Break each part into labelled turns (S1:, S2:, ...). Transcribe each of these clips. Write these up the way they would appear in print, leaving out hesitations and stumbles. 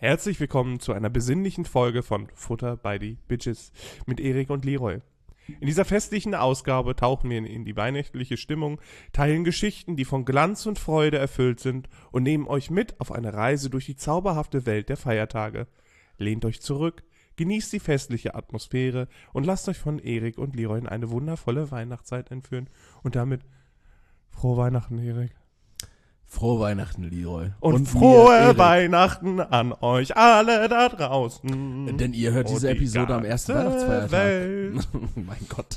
S1: Herzlich willkommen zu einer besinnlichen Folge von Futter by the Bitches mit Erik und Leroy. In dieser festlichen Ausgabe tauchen wir in die weihnachtliche Stimmung, teilen Geschichten, die von Glanz und Freude erfüllt sind und nehmen euch mit auf eine Reise durch die zauberhafte Welt der Feiertage. Lehnt euch zurück, genießt die festliche Atmosphäre und lasst euch von Erik und Leroy in eine wundervolle Weihnachtszeit entführen. Und damit frohe Weihnachten, Erik.
S2: Frohe Weihnachten, Leroy.
S1: Und frohe Weihnachten an euch alle da draußen.
S2: Denn ihr hört diese Episode am ersten Weihnachtsfeiertag. Mein Gott.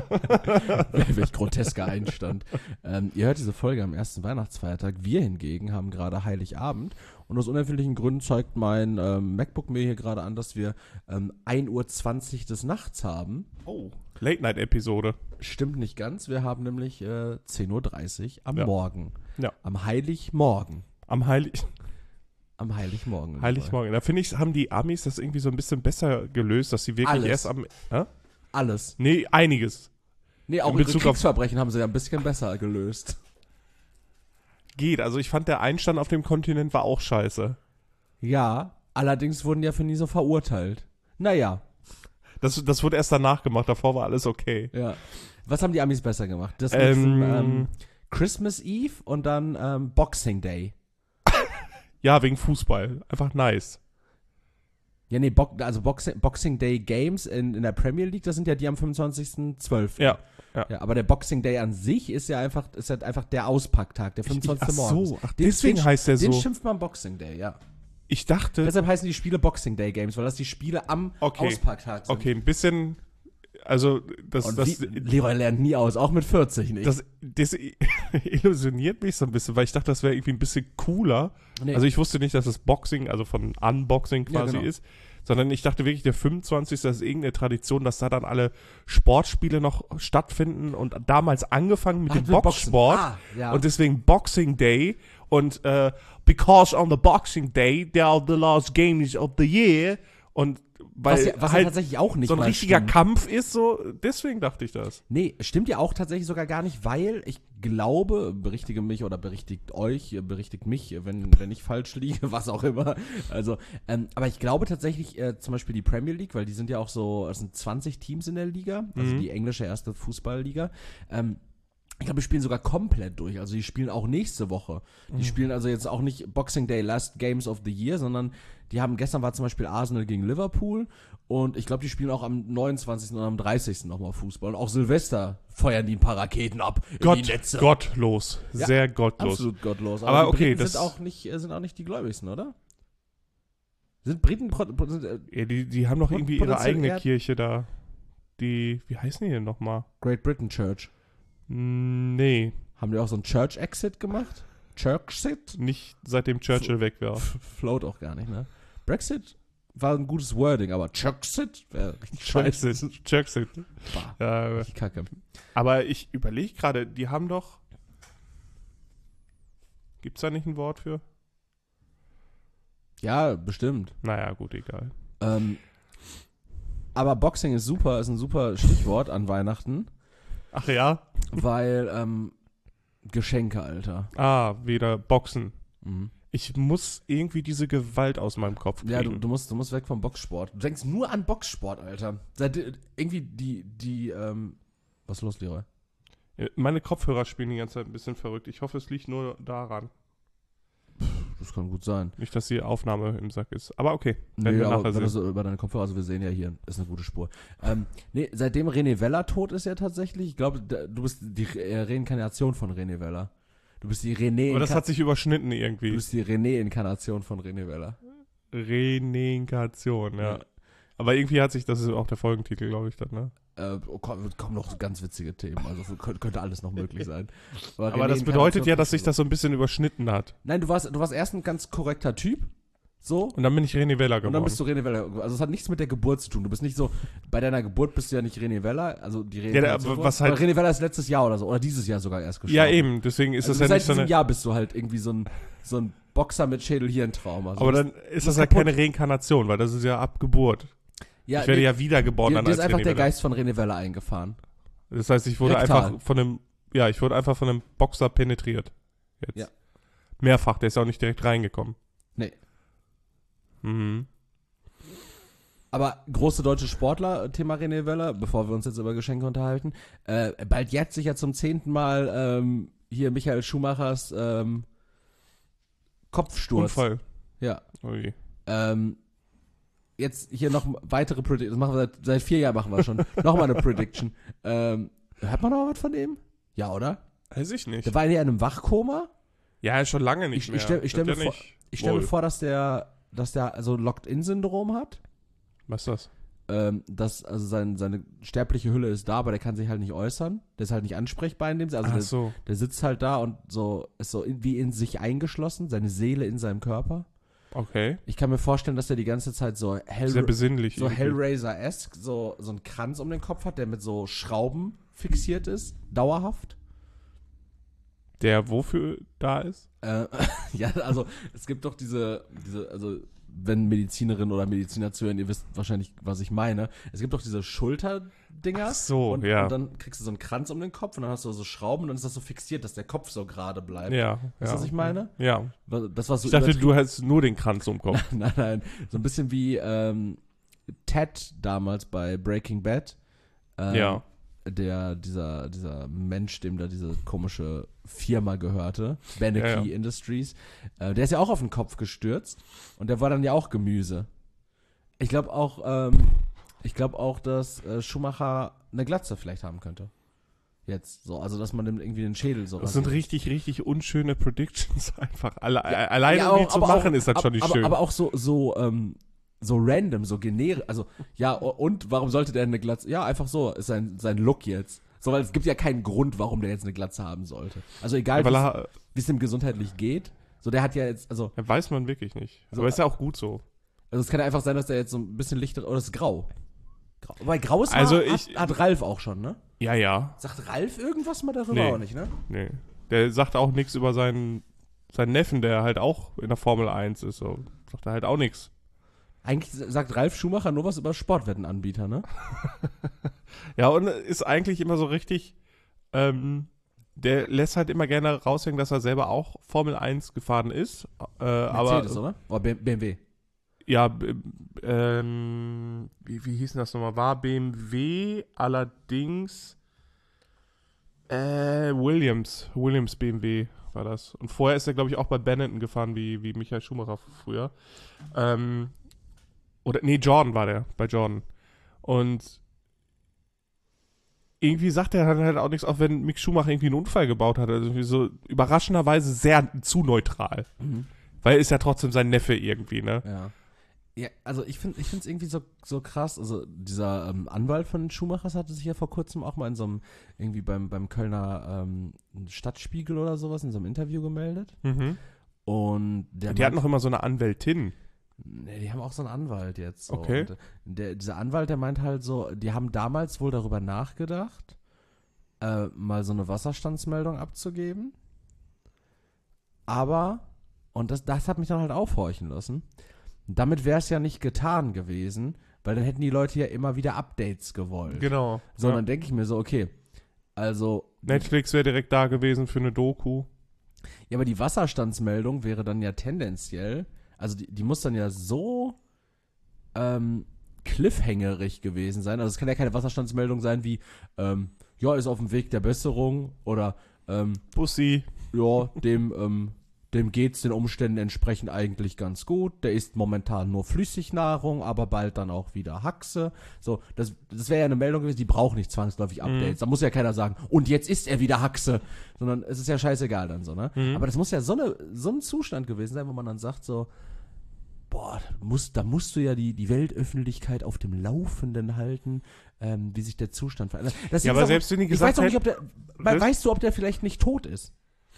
S2: Welch grotesker Einstand. Ihr hört diese Folge am ersten Weihnachtsfeiertag. Wir hingegen haben gerade Heiligabend. Und aus unerfindlichen Gründen zeigt mein MacBook mir hier gerade an, dass wir 1:20 Uhr des Nachts haben.
S1: Oh, Late-Night-Episode.
S2: Stimmt nicht ganz. Wir haben nämlich 10:30 Uhr am Morgen.
S1: Ja.
S2: Am Heiligmorgen.
S1: Am
S2: Heiligmorgen.
S1: Heiligmorgen. Da finde ich, haben die Amis das irgendwie so ein bisschen besser gelöst, dass sie wirklich erst am...
S2: Alles.
S1: Nee, einiges.
S2: Nee, auch ihre Kriegsverbrechen haben sie ja ein bisschen besser gelöst.
S1: Geht, also ich fand, der Einstand auf dem Kontinent war auch scheiße.
S2: Ja, allerdings wurden ja für nie so verurteilt. Naja.
S1: Das wurde erst danach gemacht, davor war alles okay.
S2: Ja. Was haben die Amis besser gemacht? Das mit diesem, Christmas Eve und dann Boxing Day.
S1: Ja, wegen Fußball. Einfach nice.
S2: Ja, nee, Boxing Day Games in der Premier League, das sind ja die am 25.12.
S1: Ja.
S2: Aber der Boxing Day an sich ist ja einfach der Auspacktag, der 25. Morgens.
S1: Deswegen heißt der so.
S2: Den schimpft man Boxing Day, ja.
S1: Ich dachte...
S2: Deshalb heißen die Spiele Boxing Day Games, weil das die Spiele am Auspacktag sind.
S1: Okay, ein bisschen... Also,
S2: Leroy lernt nie aus, auch mit 40 nicht.
S1: Das illusioniert mich so ein bisschen, weil ich dachte, das wäre irgendwie ein bisschen cooler. Nee. Also ich wusste nicht, dass es Boxing, also von Unboxing quasi ist, sondern ich dachte wirklich, der 25. das ist irgendeine Tradition, dass da dann alle Sportspiele noch stattfinden und damals angefangen mit dem Boxsport und deswegen Boxing Day und because on the Boxing Day, they are the last games of the year und weil
S2: was
S1: halt
S2: ja tatsächlich auch nicht
S1: so ein richtiger Kampf ist, so deswegen dachte ich das.
S2: Nee, stimmt ja auch tatsächlich sogar gar nicht, weil ich glaube, berichtige mich oder berichtigt euch, berichtigt mich, wenn ich falsch liege, was auch immer. Also, aber ich glaube tatsächlich zum Beispiel die Premier League, weil die sind ja auch so, es sind 20 Teams in der Liga, also die englische erste Fußballliga. Ich glaube, die spielen sogar komplett durch. Also die spielen auch nächste Woche. Die spielen also jetzt auch nicht Boxing Day Last Games of the Year, sondern gestern war zum Beispiel Arsenal gegen Liverpool und ich glaube, die spielen auch am 29. und am 30. nochmal Fußball. Und auch Silvester feuern die ein paar Raketen ab in die Netze.
S1: Gottlos. Ja, sehr gottlos.
S2: Absolut gottlos.
S1: Aber okay,
S2: das sind auch nicht die Gläubigsten, oder? Sind Briten...
S1: Ja, die haben doch irgendwie ihre eigene Kirche da. Wie heißen die denn nochmal?
S2: Great Britain Church.
S1: Nee.
S2: Haben die auch so einen Church-Exit gemacht? Church-Sit?
S1: Nicht seitdem Churchill weg war.
S2: Float auch gar nicht, ne? Brexit war ein gutes Wording, aber Church-Sit wäre richtig scheiße.
S1: Church-Sit.
S2: Ja, Kacke.
S1: Aber ich überlege gerade, die haben doch... Gibt's da nicht ein Wort für?
S2: Ja, bestimmt.
S1: Naja, gut, egal.
S2: Aber Boxing ist super, ist ein super Stichwort an Weihnachten.
S1: Ach ja?
S2: Weil, Geschenke, Alter.
S1: Wieder Boxen.
S2: Mhm.
S1: Ich muss irgendwie diese Gewalt aus meinem Kopf kriegen.
S2: Ja, du musst weg vom Boxsport. Du denkst nur an Boxsport, Alter. Irgendwie was ist los, Leroy?
S1: Meine Kopfhörer spielen die ganze Zeit ein bisschen verrückt. Ich hoffe, es liegt nur daran.
S2: Das kann gut sein.
S1: Nicht, dass die Aufnahme im Sack ist. Aber okay.
S2: Nee, aber wenn du so über deine Kopfhörer, also wir sehen ja hier, ist eine gute Spur. Seitdem René Weller tot ist ja tatsächlich, ich glaube, du bist die Reinkarnation von René Weller. Du bist die René...
S1: Aber das hat sich überschnitten irgendwie.
S2: Du bist die René-Inkarnation von René Weller.
S1: Renekation, ja. Aber irgendwie hat sich, das ist auch der Folgentitel, glaube ich, dann, ne?
S2: Kommen noch ganz witzige Themen, also könnte alles noch möglich sein.
S1: Aber das bedeutet ja, dass sich das so ein bisschen überschnitten hat.
S2: Nein, du warst erst ein ganz korrekter Typ, so.
S1: Und dann bin ich René Weller geworden.
S2: Und dann bist du René Weller. Also es hat nichts mit der Geburt zu tun. Du bist nicht so, bei deiner Geburt bist du ja nicht René Weller, also die René Weller.
S1: Was halt,
S2: René Weller ist letztes Jahr oder so, oder dieses Jahr sogar erst gestorben.
S1: Ja eben, deswegen ist
S2: also
S1: das ja nicht
S2: so
S1: so
S2: eine... Seit diesem Jahr bist du halt irgendwie so ein Boxer mit Schädel-Hirntrauma. Also
S1: aber dann ist das ja keine Reinkarnation, weil das ist ja ab Geburt.
S2: Ja,
S1: ich werde ja wiedergeboren dann als
S2: Dir ist einfach der Geist von René Weller eingefahren.
S1: Das heißt, ich wurde einfach von einem Boxer penetriert. Jetzt.
S2: Ja.
S1: Mehrfach, der ist auch nicht direkt reingekommen.
S2: Nee.
S1: Mhm.
S2: Aber große deutsche Sportler, Thema René Wöller, bevor wir uns jetzt über Geschenke unterhalten, bald jetzt sich ja zum 10. Mal hier Michael Schumachers Kopfsturz.
S1: Unfall.
S2: Ja.
S1: Ui.
S2: Jetzt hier noch weitere Prediction. Das machen wir seit 4 Jahren machen wir schon. Nochmal eine Prediction. Hört man noch was von dem? Ja, oder?
S1: Weiß ich nicht.
S2: Der war ja in einem Wachkoma.
S1: Ja, schon lange nicht mehr.
S2: Ich stell mir vor, dass der also Locked-In-Syndrom hat.
S1: Was ist das?
S2: Dass also seine sterbliche Hülle ist da, aber der kann sich halt nicht äußern. Der ist halt nicht ansprechbar in dem Sinne. Also der sitzt halt da und ist so wie in sich eingeschlossen, seine Seele in seinem Körper.
S1: Okay.
S2: Ich kann mir vorstellen, dass er die ganze Zeit sehr
S1: besinnlich
S2: so Hellraiser-esque, so einen Kranz um den Kopf hat, der mit so Schrauben fixiert ist, dauerhaft.
S1: Der wofür da ist?
S2: Ja, also es gibt doch diese, also wenn Medizinerinnen oder Mediziner zuhören, ihr wisst wahrscheinlich, was ich meine. Es gibt doch diese Schulterdinger.
S1: Ach so,
S2: und dann kriegst du so einen Kranz um den Kopf und dann hast du so Schrauben und dann ist das so fixiert, dass der Kopf so gerade bleibt.
S1: Ja.
S2: Weißt du, was ich meine?
S1: Ja.
S2: Das war so
S1: ich dachte, du hast nur den Kranz um den Kopf.
S2: Nein. So ein bisschen wie Ted damals bei Breaking Bad.
S1: Ja.
S2: Dieser Mensch, dem da diese komische Firma gehörte, Beneke Industries, der ist ja auch auf den Kopf gestürzt und der war dann ja auch Gemüse. Ich glaube auch, dass Schumacher eine Glatze vielleicht haben könnte. Jetzt so, also dass man dem irgendwie den Schädel so.
S1: Das sind richtig, richtig unschöne Predictions einfach. Alleine um die zu machen, ist das schon nicht schön.
S2: Aber auch so random, so generisch, also, ja, und warum sollte der eine Glatze? Ja, einfach so, ist sein Look jetzt. So, weil es gibt ja keinen Grund, warum der jetzt eine Glatze haben sollte. Also egal, wie es ihm gesundheitlich geht, so, der hat ja jetzt, also.
S1: Ja, weiß man wirklich nicht.
S2: So,
S1: aber ist ja auch gut so.
S2: Also es kann ja einfach sein, dass der jetzt so ein bisschen lichter, oder es ist grau. Weil grau ist hat Ralf auch schon, ne?
S1: Ja.
S2: Sagt Ralf irgendwas mal darüber
S1: Nee.
S2: auch nicht, ne?
S1: Nee. Der sagt auch nichts über seinen Neffen, der halt auch in der Formel 1 ist, so. Sagt er halt auch nichts.
S2: Eigentlich sagt Ralf Schumacher nur was über Sportwettenanbieter, ne?
S1: Ja, und ist eigentlich immer so richtig, der lässt halt immer gerne raushängen, dass er selber auch Formel 1 gefahren ist.
S2: Mercedes, oder? Oder BMW?
S1: Ja, wie hieß denn das nochmal? War BMW allerdings Williams BMW war das. Und vorher ist er, glaube ich, auch bei Benetton gefahren, wie Michael Schumacher früher. Jordan war der, bei Jordan. Und irgendwie sagt er dann halt auch nichts, auch wenn Mick Schumacher irgendwie einen Unfall gebaut hat. Also irgendwie so überraschenderweise sehr zu neutral. Mhm. Weil er ist ja trotzdem sein Neffe irgendwie, ne?
S2: Ja. Ja, also ich finde es irgendwie so krass. Also dieser Anwalt von Schumachers hatte sich ja vor kurzem auch mal in so einem, irgendwie beim Kölner Stadtspiegel oder sowas in so einem Interview gemeldet.
S1: Mhm.
S2: Und
S1: die hat noch immer so eine Anwältin.
S2: Nee, die haben auch so einen Anwalt jetzt. So.
S1: Okay.
S2: Und dieser Anwalt, der meint halt so, die haben damals wohl darüber nachgedacht, mal so eine Wasserstandsmeldung abzugeben. Aber, und das hat mich dann halt aufhorchen lassen, damit wäre es ja nicht getan gewesen, weil dann hätten die Leute ja immer wieder Updates gewollt.
S1: Genau.
S2: So, dann denke ich mir so, okay, also...
S1: Netflix wäre direkt da gewesen für eine Doku.
S2: Ja, aber die Wasserstandsmeldung wäre dann ja tendenziell, also die muss dann ja so cliffhangerig gewesen sein. Also es kann ja keine Wasserstandsmeldung sein wie, ja, ist auf dem Weg der Besserung oder
S1: Bussi.
S2: Ja, dem geht's den Umständen entsprechend eigentlich ganz gut. Der isst momentan nur Flüssignahrung, aber bald dann auch wieder Haxe. So, das wäre ja eine Meldung gewesen, die braucht nicht zwangsläufig Updates. Da muss ja keiner sagen, und jetzt isst er wieder Haxe. Sondern es ist ja scheißegal dann so, ne? Aber das muss ja so ein Zustand gewesen sein, wo man dann sagt so, boah, da musst du ja die Weltöffentlichkeit auf dem Laufenden halten, wie sich der Zustand verändert.
S1: Ja, aber selbst wenn die gesagt
S2: ich weiß auch nicht, weißt du, ob der vielleicht nicht tot ist?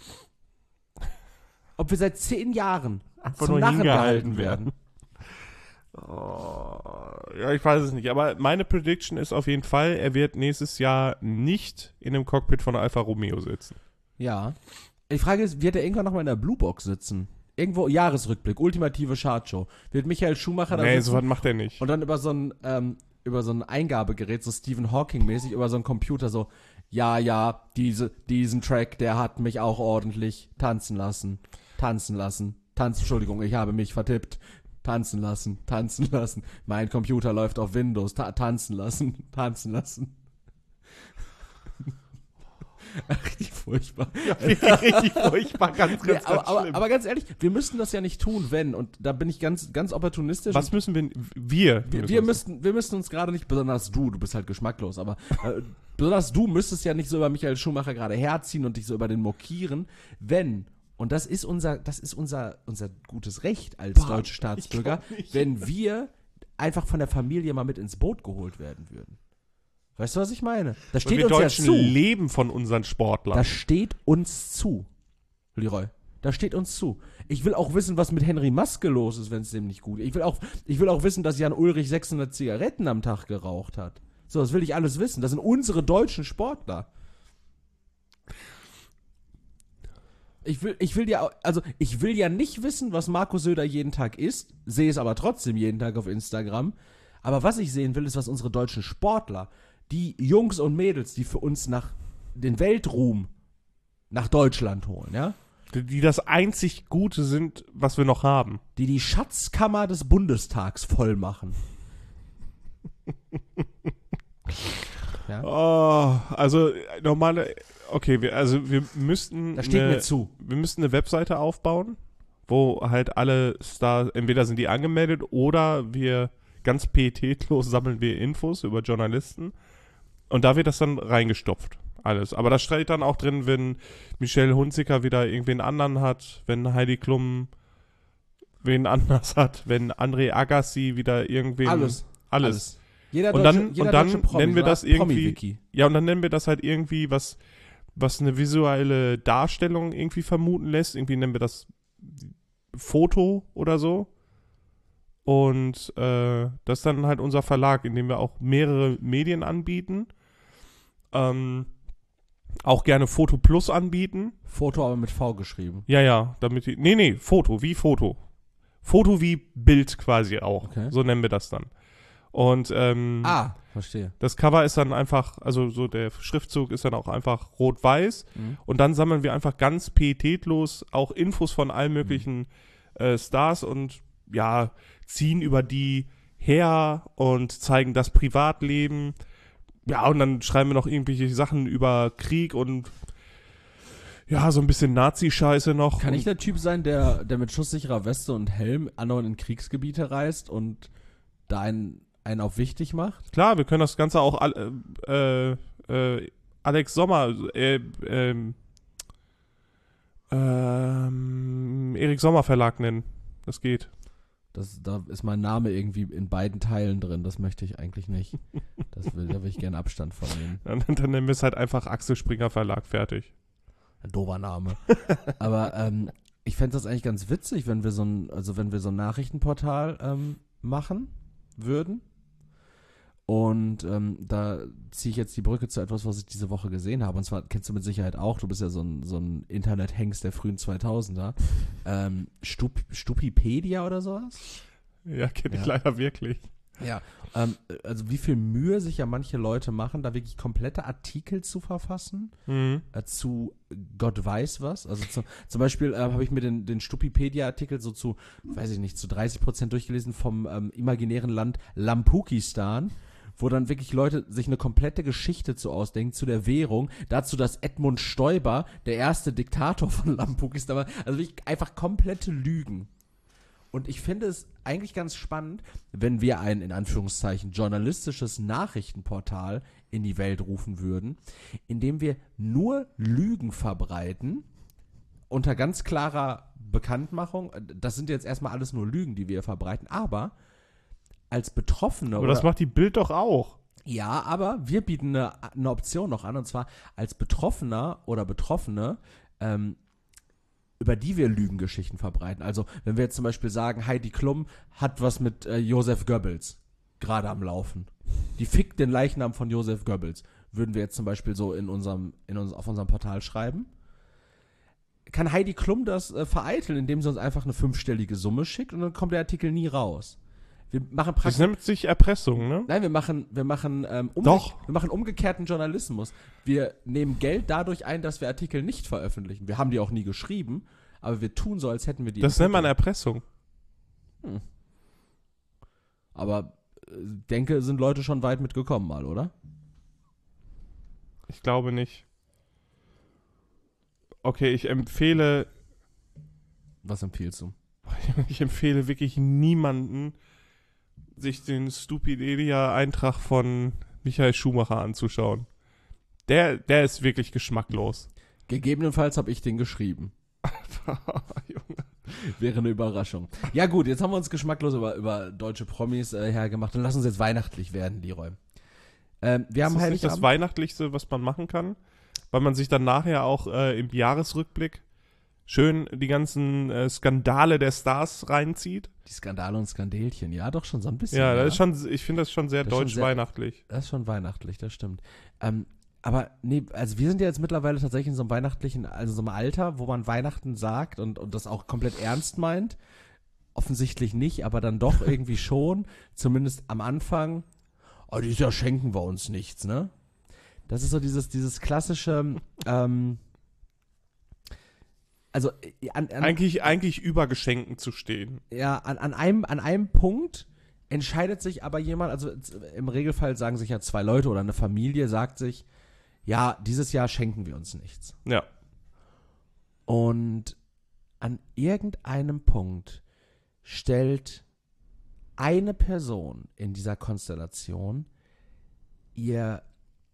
S2: Ob wir seit 10 Jahren zum Narren gehalten werden.
S1: Oh, ja, ich weiß es nicht. Aber meine Prediction ist auf jeden Fall, er wird nächstes Jahr nicht in dem Cockpit von Alfa Romeo sitzen.
S2: Ja. Die Frage ist, wird er irgendwann nochmal in der Bluebox sitzen? Irgendwo Jahresrückblick, ultimative Chartshow. Wird Michael Schumacher da sitzen?
S1: Nee, sowas macht er nicht.
S2: Und dann über so ein Eingabegerät, so Stephen Hawking-mäßig, über so einen Computer so, ja, diesen Track, der hat mich auch ordentlich tanzen lassen. Entschuldigung, ich habe mich vertippt. tanzen lassen, tanzen lassen. Mein Computer läuft auf Windows, tanzen lassen, tanzen lassen. Richtig furchtbar.
S1: Ja, richtig furchtbar, ganz schlimm.
S2: Aber ganz ehrlich, wir müssten das ja nicht tun, wenn, und da bin ich ganz, ganz opportunistisch.
S1: Was müssen wir?
S2: Wir müssten uns gerade nicht, besonders du bist halt geschmacklos, aber besonders du müsstest ja nicht so über Michael Schumacher gerade herziehen und dich so über den mokieren, wenn, und das ist unser gutes Recht als deutsche Staatsbürger, wenn wir einfach von der Familie mal mit ins Boot geholt werden würden. Weißt du, was ich meine? Das steht
S1: wir
S2: uns
S1: Deutschen
S2: ja zu.
S1: leben von unseren Sportlern.
S2: Das steht uns zu, Leroy. Das steht uns zu. Ich will auch wissen, was mit Henry Maske los ist, wenn es dem nicht gut ist. Ich will auch wissen, dass Jan Ulrich 600 Zigaretten am Tag geraucht hat. So, das will ich alles wissen. Das sind unsere deutschen Sportler. Ich will ja nicht wissen, was Marco Söder jeden Tag isst, sehe es aber trotzdem jeden Tag auf Instagram. Aber was ich sehen will, ist, was unsere deutschen Sportler, die Jungs und Mädels, die für uns den Weltruhm nach Deutschland holen, ja?
S1: Die das einzig Gute sind, was wir noch haben.
S2: Die Schatzkammer des Bundestags voll machen. Ja?
S1: Oh, also wir müssten
S2: Das steht mir zu.
S1: Wir müssten eine Webseite aufbauen, wo halt alle Stars, entweder sind die angemeldet oder wir ganz pietätlos sammeln wir Infos über Journalisten und da wird das dann reingestopft, alles. Aber da steht dann auch drin, wenn Michelle Hunziker wieder irgendwen anderen hat, wenn Heidi Klum wen anders hat, wenn André Agassi wieder irgendwen... Alles.
S2: Jeder
S1: und dann
S2: Promi,
S1: nennen wir das irgendwie...
S2: Promi-Wiki.
S1: Ja, und dann nennen wir das halt irgendwie, was eine visuelle Darstellung irgendwie vermuten lässt. Irgendwie nennen wir das Foto oder so. Und das ist dann halt unser Verlag, in dem wir auch mehrere Medien anbieten. Auch gerne Foto Plus anbieten.
S2: Foto aber mit V geschrieben.
S1: Ja, damit Foto Foto. Foto wie Bild quasi auch.
S2: Okay.
S1: So nennen wir das dann. Und
S2: verstehe.
S1: das Cover ist dann einfach, also so der Schriftzug ist dann auch einfach rot-weiß. Und dann sammeln wir einfach ganz pietätlos auch Infos von allen möglichen Stars und ja, ziehen über die her und zeigen das Privatleben. Ja, und dann schreiben wir noch irgendwelche Sachen über Krieg und ja, so ein bisschen Nazi-Scheiße noch.
S2: Kann ich der Typ sein, der mit schusssicherer Weste und Helm andauernd in Kriegsgebiete reist und da einen auf wichtig macht?
S1: Klar, wir können das Ganze auch Alex Sommer, Erik Sommer Verlag nennen. Das geht.
S2: Da ist mein Name irgendwie in beiden Teilen drin. Das möchte ich eigentlich nicht. Da will ich gerne Abstand von nehmen.
S1: Dann nennen wir es halt einfach Axel Springer Verlag, fertig.
S2: Ein doofer Name. Aber ich fände das eigentlich ganz witzig, wenn wir so ein Nachrichtenportal machen würden. Und da ziehe ich jetzt die Brücke zu etwas, was ich diese Woche gesehen habe. Und zwar kennst du mit Sicherheit auch, du bist ja so ein Internet-Hengst der frühen 2000er. Stupipedia oder sowas?
S1: Ja, kenne ich leider wirklich.
S2: Ja, also wie viel Mühe sich ja manche Leute machen, da wirklich komplette Artikel zu verfassen, zu Gott weiß was. Also zum Beispiel habe ich mir den Stupipedia-Artikel so zu 30% durchgelesen vom imaginären Land Lampukistan, wo dann wirklich Leute sich eine komplette Geschichte zu ausdenken, zu der Währung, dazu, dass Edmund Stoiber der erste Diktator von Lampukistan war. Also wirklich einfach komplette Lügen. Und ich finde es eigentlich ganz spannend, wenn wir ein, in Anführungszeichen, journalistisches Nachrichtenportal in die Welt rufen würden, in dem wir nur Lügen verbreiten, unter ganz klarer Bekanntmachung. Das sind jetzt erstmal alles nur Lügen, die wir verbreiten, aber als Betroffene...
S1: Aber das macht die Bild doch auch.
S2: Ja, aber wir bieten eine Option noch an, und zwar als Betroffener oder Betroffene, über die wir Lügengeschichten verbreiten. Also, wenn wir jetzt zum Beispiel sagen, Heidi Klum hat was mit Joseph Goebbels gerade am Laufen. Die fickt den Leichnam von Joseph Goebbels. Würden wir jetzt zum Beispiel so auf unserem Portal schreiben. Kann Heidi Klum das vereiteln, indem sie uns einfach eine 5-stellige Summe schickt, und dann kommt der Artikel nie raus. Wir machen
S1: das nennt sich Erpressung, ne?
S2: Nein, wir machen umgekehrten Journalismus. Wir nehmen Geld dadurch ein, dass wir Artikel nicht veröffentlichen. Wir haben die auch nie geschrieben, aber wir tun so, als hätten wir die.
S1: Das nennt man Erpressung.
S2: Aber denke, sind Leute schon weit mitgekommen mal, oder?
S1: Ich glaube nicht. Okay, ich empfehle
S2: Was empfiehlst du?
S1: wirklich niemanden, sich den Stupidelia-Eintrag von Michael Schumacher anzuschauen. Der ist wirklich geschmacklos.
S2: Gegebenenfalls habe ich den geschrieben.
S1: Junge.
S2: Wäre eine Überraschung. Ja gut, jetzt haben wir uns geschmacklos über deutsche Promis hergemacht und lass uns jetzt weihnachtlich werden, Leroy. Wir haben
S1: Das ist nicht das
S2: Heiligabend.
S1: Weihnachtlichste, was man machen kann, weil man sich dann nachher auch im Jahresrückblick schön die ganzen Skandale der Stars reinzieht.
S2: Die Skandale und Skandelchen, ja, doch schon so ein bisschen.
S1: Ja, das ist schon, ich finde das schon sehr
S2: Das ist schon
S1: deutsch
S2: sehr-
S1: weihnachtlich.
S2: Das ist schon weihnachtlich, das stimmt. Aber nee, also wir sind ja jetzt mittlerweile tatsächlich in so einem weihnachtlichen, also so einem Alter, wo man Weihnachten sagt und das auch komplett ernst meint. Offensichtlich nicht, aber dann doch irgendwie schon. Zumindest am Anfang. Oh, dieses Jahr schenken wir uns nichts, ne? Das ist so dieses klassische, also
S1: Eigentlich über Geschenken zu stehen.
S2: ja, an einem Punkt entscheidet sich aber jemand, also im Regelfall sagen sich ja zwei Leute oder eine Familie sagt sich, ja, dieses Jahr schenken wir uns nichts.
S1: Ja.
S2: Und an irgendeinem Punkt stellt eine Person in dieser Konstellation ihren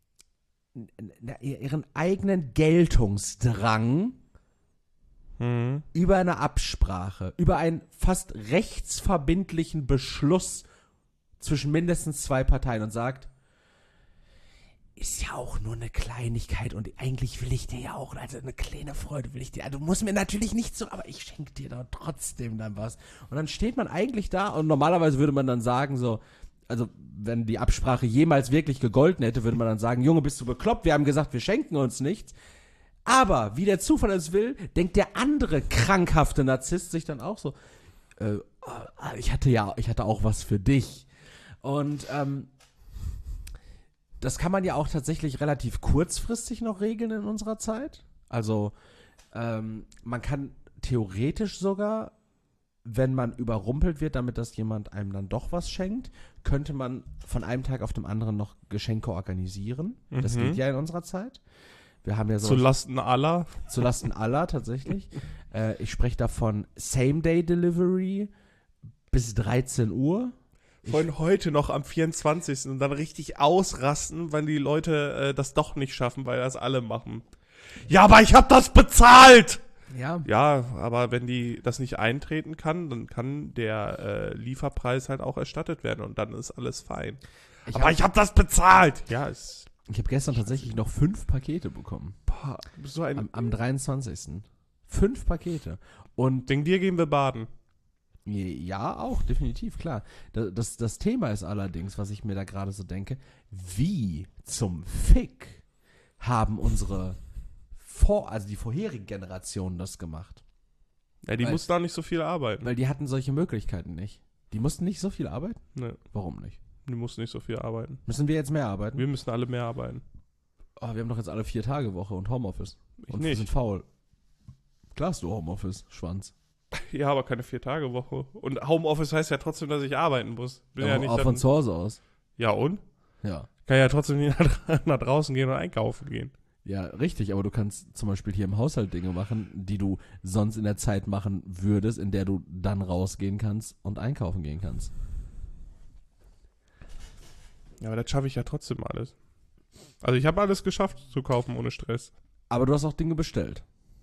S2: eigenen Geltungsdrang
S1: Mhm.
S2: über eine Absprache, über einen fast rechtsverbindlichen Beschluss zwischen mindestens zwei Parteien und sagt, ist ja auch nur eine Kleinigkeit und eigentlich will ich dir ja auch, also eine kleine Freude will ich dir, du musst mir natürlich nicht so, aber ich schenke dir doch trotzdem dann was. Und dann steht man eigentlich da und normalerweise würde man dann sagen so, also wenn die Absprache jemals wirklich gegolten hätte, würde man dann sagen, Junge, bist du bekloppt, wir haben gesagt, wir schenken uns nichts. Aber, wie der Zufall es will, denkt der andere krankhafte Narzisst sich dann auch so, ich hatte auch was für dich. Und das kann man ja auch tatsächlich relativ kurzfristig noch regeln in unserer Zeit. Also man kann theoretisch sogar, wenn man überrumpelt wird, damit dass jemand einem dann doch was schenkt, könnte man von einem Tag auf den anderen noch Geschenke organisieren. Das geht ja in unserer Zeit. Wir haben ja so
S1: Zulasten aller.
S2: Zulasten aller tatsächlich. Ich spreche davon Same-Day-Delivery bis 13 Uhr.
S1: Von heute noch am 24. und dann richtig ausrasten, weil die Leute das doch nicht schaffen, weil das alle machen. Ja, aber ich habe das bezahlt!
S2: Ja,
S1: Ja, aber wenn die das nicht eintreten kann, dann kann der Lieferpreis halt auch erstattet werden und dann ist alles fein.
S2: ich
S1: Aber ich habe das bezahlt! Ja, ist
S2: habe gestern tatsächlich noch 5 Pakete bekommen.
S1: so ein
S2: Am 23. 5 Pakete. Und
S1: Wegen dir gehen wir baden.
S2: ja, auch, definitiv, klar. Das Thema ist allerdings, was ich mir da gerade so denke, wie zum Fick haben die vorherigen Generationen das gemacht?
S1: Ja, die
S2: Weil-
S1: mussten auch nicht so viel arbeiten.
S2: Weil die hatten solche Möglichkeiten nicht. Die mussten nicht so viel arbeiten?
S1: Ne,
S2: Warum nicht?
S1: die mussten nicht so viel arbeiten.
S2: Müssen wir jetzt mehr arbeiten?
S1: Wir müssen alle mehr arbeiten.
S2: Oh, wir haben doch jetzt alle 4 Tage Woche und Homeoffice.
S1: Ich
S2: Und wir
S1: nicht.
S2: sind faul. Klar hast du Homeoffice, Schwanz.
S1: Ja, aber keine 4-Tage-Woche. Und Homeoffice heißt ja trotzdem, dass ich arbeiten muss. Bin ja nicht
S2: auch
S1: dann,
S2: von zu Hause aus.
S1: Ja, und?
S2: Ja.
S1: Kann ja trotzdem nicht nach draußen gehen und einkaufen gehen.
S2: Ja, richtig, aber du kannst zum Beispiel hier im Haushalt Dinge machen, die du sonst in der Zeit machen würdest, in der du dann rausgehen kannst und einkaufen gehen kannst.
S1: Ja, aber das schaffe ich ja trotzdem alles. Also ich habe alles geschafft zu kaufen ohne Stress.
S2: Aber du hast auch Dinge bestellt.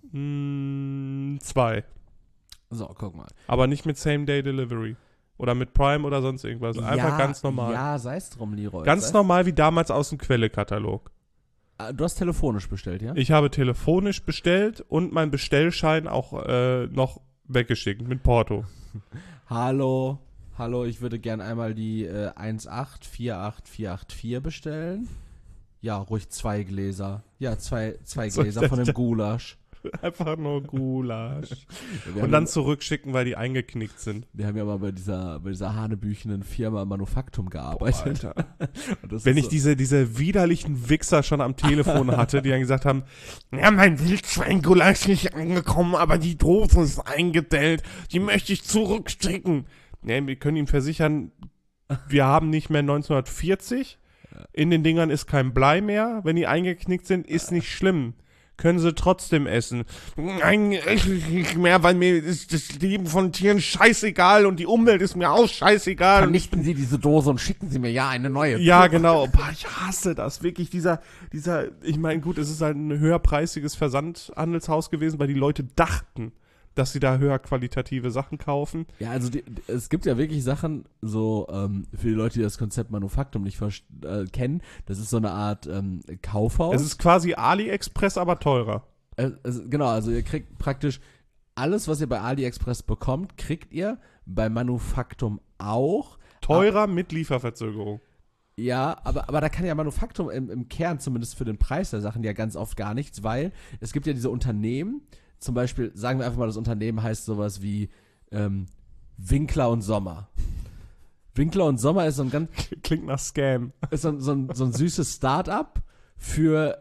S1: 2.
S2: So, guck mal.
S1: Aber nicht mit Same-Day-Delivery. Oder mit Prime oder sonst irgendwas. Einfach
S2: ja,
S1: ganz normal.
S2: Ja, sei es drum, Leroy.
S1: Ganz normal wie damals aus dem Quelle-Katalog.
S2: Du hast telefonisch bestellt, ja?
S1: Ich habe telefonisch bestellt und meinen Bestellschein auch noch weggeschickt mit Porto.
S2: Hallo, ich würde gern einmal die 1848484 bestellen. Ja, ruhig 2 Gläser. Ja, zwei Gläser von dem Gulasch.
S1: Einfach nur Gulasch.
S2: Wir
S1: Und
S2: haben-
S1: dann zurückschicken, weil die eingeknickt sind.
S2: Wir haben ja mal bei dieser hanebüchenen Firma Manufaktum gearbeitet.
S1: Alter.
S2: Und das
S1: Wenn
S2: ist
S1: ich diese widerlichen Wichser schon am Telefon hatte, die dann gesagt haben, ja, mein Wildschweingulasch ist nicht angekommen, aber die Dose ist eingedellt, die möchte ich zurückschicken. Ja, wir können Ihnen versichern, wir haben nicht mehr 1940, in den Dingern ist kein Blei mehr, wenn die eingeknickt sind, ist nicht schlimm. Können sie trotzdem essen. Nein, esse ich nicht mehr, weil mir ist das Leben von Tieren scheißegal und die Umwelt ist mir auch scheißegal.
S2: Vernichten Sie diese Dose und schicken Sie mir eine neue.
S1: Ja, genau. Boah, ich hasse das. Wirklich, dieser, ich meine, gut, es ist halt ein höherpreisiges Versandhandelshaus gewesen, weil die Leute dachten, dass sie da höher qualitative Sachen kaufen.
S2: Ja, also es gibt ja wirklich Sachen, so für die Leute, die das Konzept Manufaktum nicht kennen, das ist so eine Art Kaufhaus.
S1: Es ist quasi AliExpress, aber teurer.
S2: Genau, also ihr kriegt praktisch alles, was ihr bei AliExpress bekommt, kriegt ihr bei Manufaktum auch.
S1: Teurer mit Lieferverzögerung.
S2: Ja, aber da kann ja Manufaktum im Kern, zumindest für den Preis der Sachen, ja ganz oft gar nichts, weil es gibt ja diese Unternehmen, zum Beispiel, sagen wir einfach mal, das Unternehmen heißt sowas wie Winkler und Sommer. Winkler und Sommer ist so ein ganz...
S1: Klingt nach Scam.
S2: Ist so ein süßes Start-up für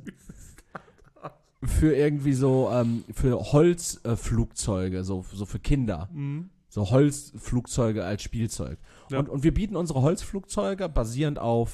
S2: irgendwie so, für Holzflugzeuge, so für Kinder.
S1: Mhm.
S2: So Holzflugzeuge als Spielzeug. Ja. Und wir bieten unsere Holzflugzeuge basierend auf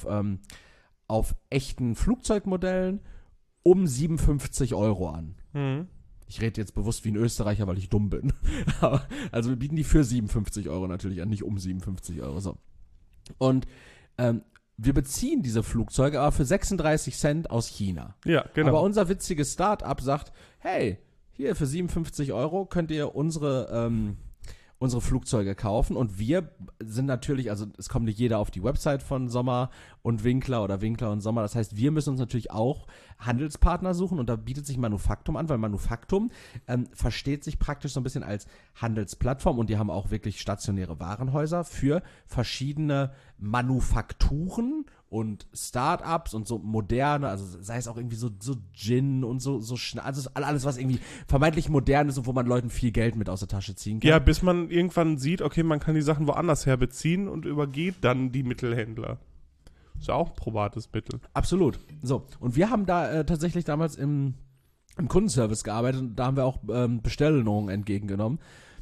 S2: echten Flugzeugmodellen um 57 € an.
S1: Mhm.
S2: Ich rede jetzt bewusst wie ein Österreicher, weil ich dumm bin. Also wir bieten die für 57 € natürlich an, nicht um 57 €. So. Und wir beziehen diese Flugzeuge aber für 36 Cent aus China.
S1: Ja, genau.
S2: Aber unser witziges Start-up sagt, hey, hier für 57 € könnt ihr unsere Flugzeuge kaufen, und wir sind natürlich, also es kommt nicht jeder auf die Website von Sommer und Winkler oder Winkler und Sommer, das heißt, wir müssen uns natürlich auch Handelspartner suchen, und da bietet sich Manufaktum an, weil Manufaktum versteht sich praktisch so ein bisschen als Handelsplattform, und die haben auch wirklich stationäre Warenhäuser für verschiedene Manufakturen und Startups und so moderne, also sei es auch irgendwie so Gin und so also alles, was irgendwie vermeintlich modern ist und wo man Leuten viel Geld mit aus der Tasche ziehen kann.
S1: Ja, bis man irgendwann sieht, okay, man kann die Sachen woanders her beziehen und übergeht dann die Mittelhändler. Ist ja auch ein probates Mittel.
S2: Absolut. So, und wir haben da tatsächlich damals im Kundenservice gearbeitet, und da haben wir auch Bestellungen entgegengenommen.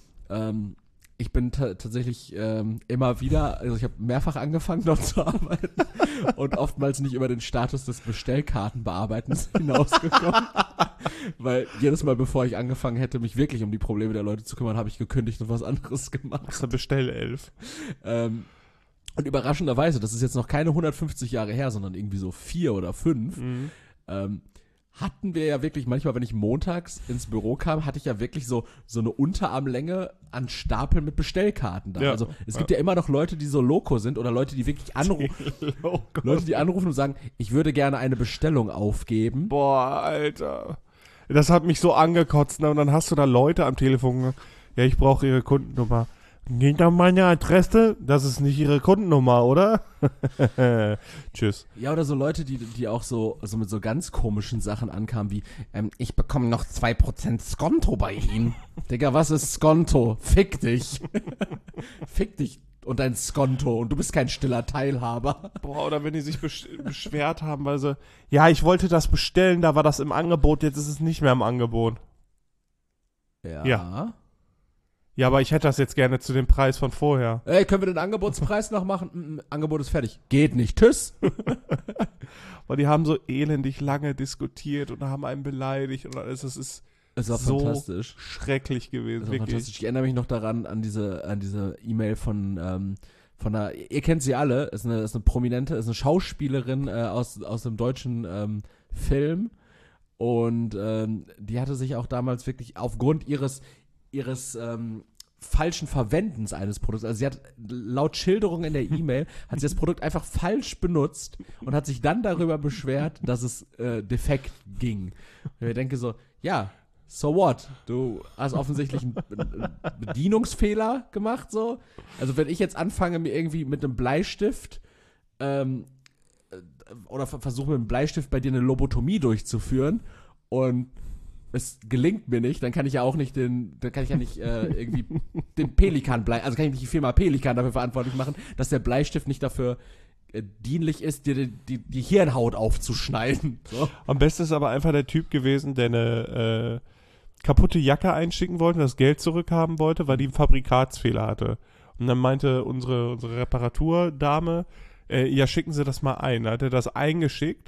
S2: Ich bin tatsächlich immer wieder, also ich habe mehrfach angefangen, dort zu arbeiten und oftmals nicht über den Status des Bestellkartenbearbeitens hinausgekommen. Weil jedes Mal, bevor ich angefangen hätte, mich wirklich um die Probleme der Leute zu kümmern, habe ich gekündigt und was anderes gemacht.
S1: Das ist eine Bestellelf.
S2: Und überraschenderweise, das ist jetzt noch keine 150 Jahre her, sondern irgendwie so 4 oder 5, hatten wir ja wirklich manchmal, wenn ich montags ins Büro kam, hatte ich ja wirklich so eine Unterarmlänge an Stapeln mit Bestellkarten da. Ja, also es gibt ja immer noch Leute, die so loco sind, oder Leute, die wirklich anrufen. Leute, die anrufen und sagen, ich würde gerne eine Bestellung aufgeben.
S1: Boah, Alter. Das hat mich so angekotzt, ne? Und dann hast du da Leute am Telefon, ja, ich brauche ihre Kundennummer. Geht auf meine Adresse? Das ist nicht ihre Kundennummer, oder? Tschüss.
S2: Ja, oder so Leute, die auch so mit so ganz komischen Sachen ankamen, wie, ich bekomme noch 2% Skonto bei Ihnen. Digga, was ist Skonto? Fick dich. Fick dich und dein Skonto, und du bist kein stiller Teilhaber.
S1: Boah, oder wenn die sich beschwert haben, weil sie, ja, ich wollte das bestellen, da war das im Angebot, jetzt ist es nicht mehr im Angebot. Ja. Ja, aber ich hätte das jetzt gerne zu dem Preis von vorher.
S2: Ey, können wir den Angebotspreis noch machen? Angebot ist fertig. Geht nicht. Tschüss.
S1: Weil die haben so elendig lange diskutiert und haben einen beleidigt und alles. Es ist
S2: war
S1: so
S2: fantastisch.
S1: Schrecklich gewesen.
S2: Das war fantastisch. Ich erinnere mich noch daran, an diese E-Mail von einer, ihr kennt sie alle, ist eine Prominente, ist eine Schauspielerin aus dem deutschen Film, und die hatte sich auch damals wirklich aufgrund ihres falschen Verwendens eines Produkts, also sie hat laut Schilderung in der E-Mail, hat sie das Produkt einfach falsch benutzt und hat sich dann darüber beschwert, dass es defekt ging. Und ich denke so, ja, so what? Du hast offensichtlich einen Bedienungsfehler gemacht, so. Also wenn ich jetzt anfange, mir irgendwie mit einem Bleistift oder versuche mit einem Bleistift bei dir eine Lobotomie durchzuführen und es gelingt mir nicht, dann kann ich ja auch nicht irgendwie den Pelikan-Blei, also kann ich nicht die Firma Pelikan dafür verantwortlich machen, dass der Bleistift nicht dafür dienlich ist, dir die Hirnhaut aufzuschneiden. So.
S1: Am besten ist aber einfach der Typ gewesen, der eine kaputte Jacke einschicken wollte und das Geld zurückhaben wollte, weil die einen Fabrikatsfehler hatte. Und dann meinte unsere Reparaturdame, ja, schicken Sie das mal ein. Da hat er das eingeschickt.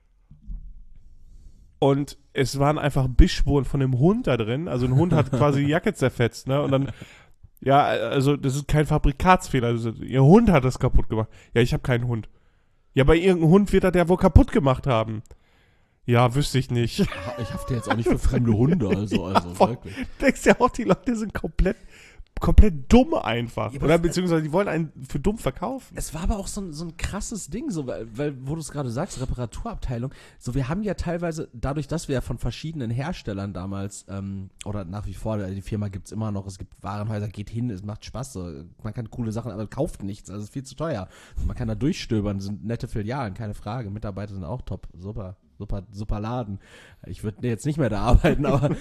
S1: Und es waren einfach Bissspuren von dem Hund da drin. Also ein Hund hat quasi die Jacke zerfetzt, ne? Und dann, ja, also das ist kein Fabrikatsfehler. Also, Ihr Hund hat das kaputt gemacht. Ja, ich habe keinen Hund. Ja, bei irgendeinem Hund wird er der wohl kaputt gemacht haben. Ja, wüsste ich nicht.
S2: Ich hafte jetzt auch nicht für fremde Hunde, also wirklich.
S1: Du denkst ja auch, die Leute sind komplett dumm einfach.
S2: Ja,
S1: oder beziehungsweise die wollen einen für dumm verkaufen.
S2: Es war aber auch so ein krasses Ding, so, weil wo du es gerade sagst, Reparaturabteilung, so wir haben ja teilweise, dadurch, dass wir ja von verschiedenen Herstellern damals, oder nach wie vor, die Firma gibt's immer noch, es gibt Warenhäuser, geht hin, es macht Spaß, so, man kann coole Sachen, aber kauft nichts, also es ist viel zu teuer. Man kann da durchstöbern, sind nette Filialen, keine Frage, Mitarbeiter sind auch top, super Laden. Ich würde jetzt nicht mehr da arbeiten, aber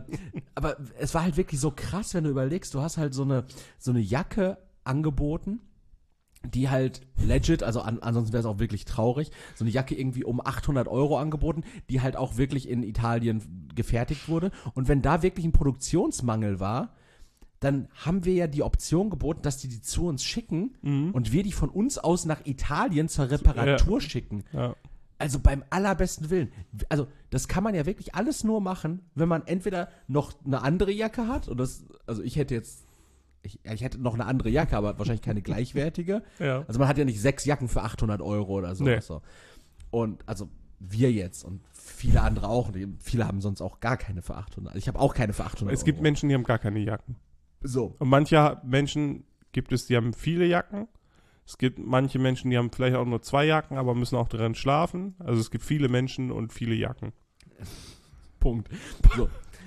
S2: es war halt wirklich so krass, wenn du überlegst, du hast halt so eine Jacke angeboten, die halt legit, also ansonsten wäre es auch wirklich traurig, so eine Jacke irgendwie um 800 € angeboten, die halt auch wirklich in Italien gefertigt wurde. Und wenn da wirklich ein Produktionsmangel war, dann haben wir ja die Option geboten, dass die zu uns schicken und wir die von uns aus nach Italien zur Reparatur schicken. Ja. Also beim allerbesten Willen. Also das kann man ja wirklich alles nur machen, wenn man entweder noch eine andere Jacke hat, also ich hätte noch eine andere Jacke, aber wahrscheinlich keine gleichwertige. Ja. Also man hat ja nicht 6 Jacken für 800 € oder so. Nee. Und also wir jetzt und viele andere auch. Viele haben sonst auch gar keine für 800. Ich habe auch keine für 800 €.
S1: Es gibt Menschen, die haben gar keine Jacken.
S2: So.
S1: Und manche Menschen gibt es, die haben viele Jacken. Es gibt manche Menschen, die haben vielleicht auch nur 2 Jacken, aber müssen auch drin schlafen. Also es gibt viele Menschen und viele Jacken.
S2: Punkt. So.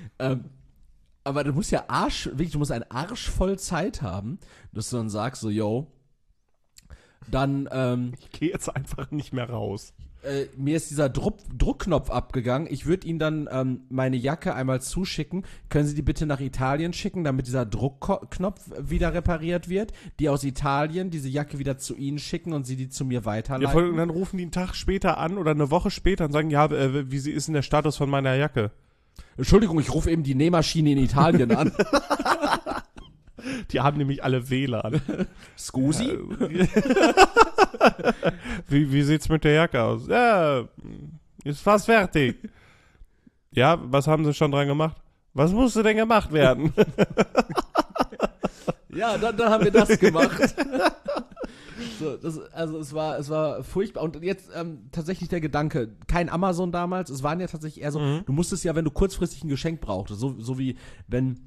S2: Aber du musst ja du musst einen Arsch voll Zeit haben, dass du dann sagst so, yo, dann,
S1: ich gehe jetzt einfach nicht mehr raus.
S2: Mir ist dieser Druckknopf abgegangen. Ich würde Ihnen dann meine Jacke einmal zuschicken. Können Sie die bitte nach Italien schicken, damit dieser Druckknopf wieder repariert wird? Die aus Italien diese Jacke wieder zu Ihnen schicken und Sie die zu mir weiterleiten?
S1: Ja, und dann rufen die einen Tag später an oder eine Woche später und sagen, ja, wie ist denn der Status von meiner Jacke?
S2: Entschuldigung, ich rufe eben die Nähmaschine in Italien an.
S1: Die haben nämlich alle WLAN.
S2: Scusi?
S1: Wie sieht's mit der Jacke aus? Ja, ist fast fertig. Ja, was haben sie schon dran gemacht? Was musste denn gemacht werden?
S2: Ja, dann haben wir das gemacht. So, es war furchtbar. Und jetzt tatsächlich der Gedanke, kein Amazon damals, es waren ja tatsächlich eher so, du musstest ja, wenn du kurzfristig ein Geschenk brauchtest, so wie wenn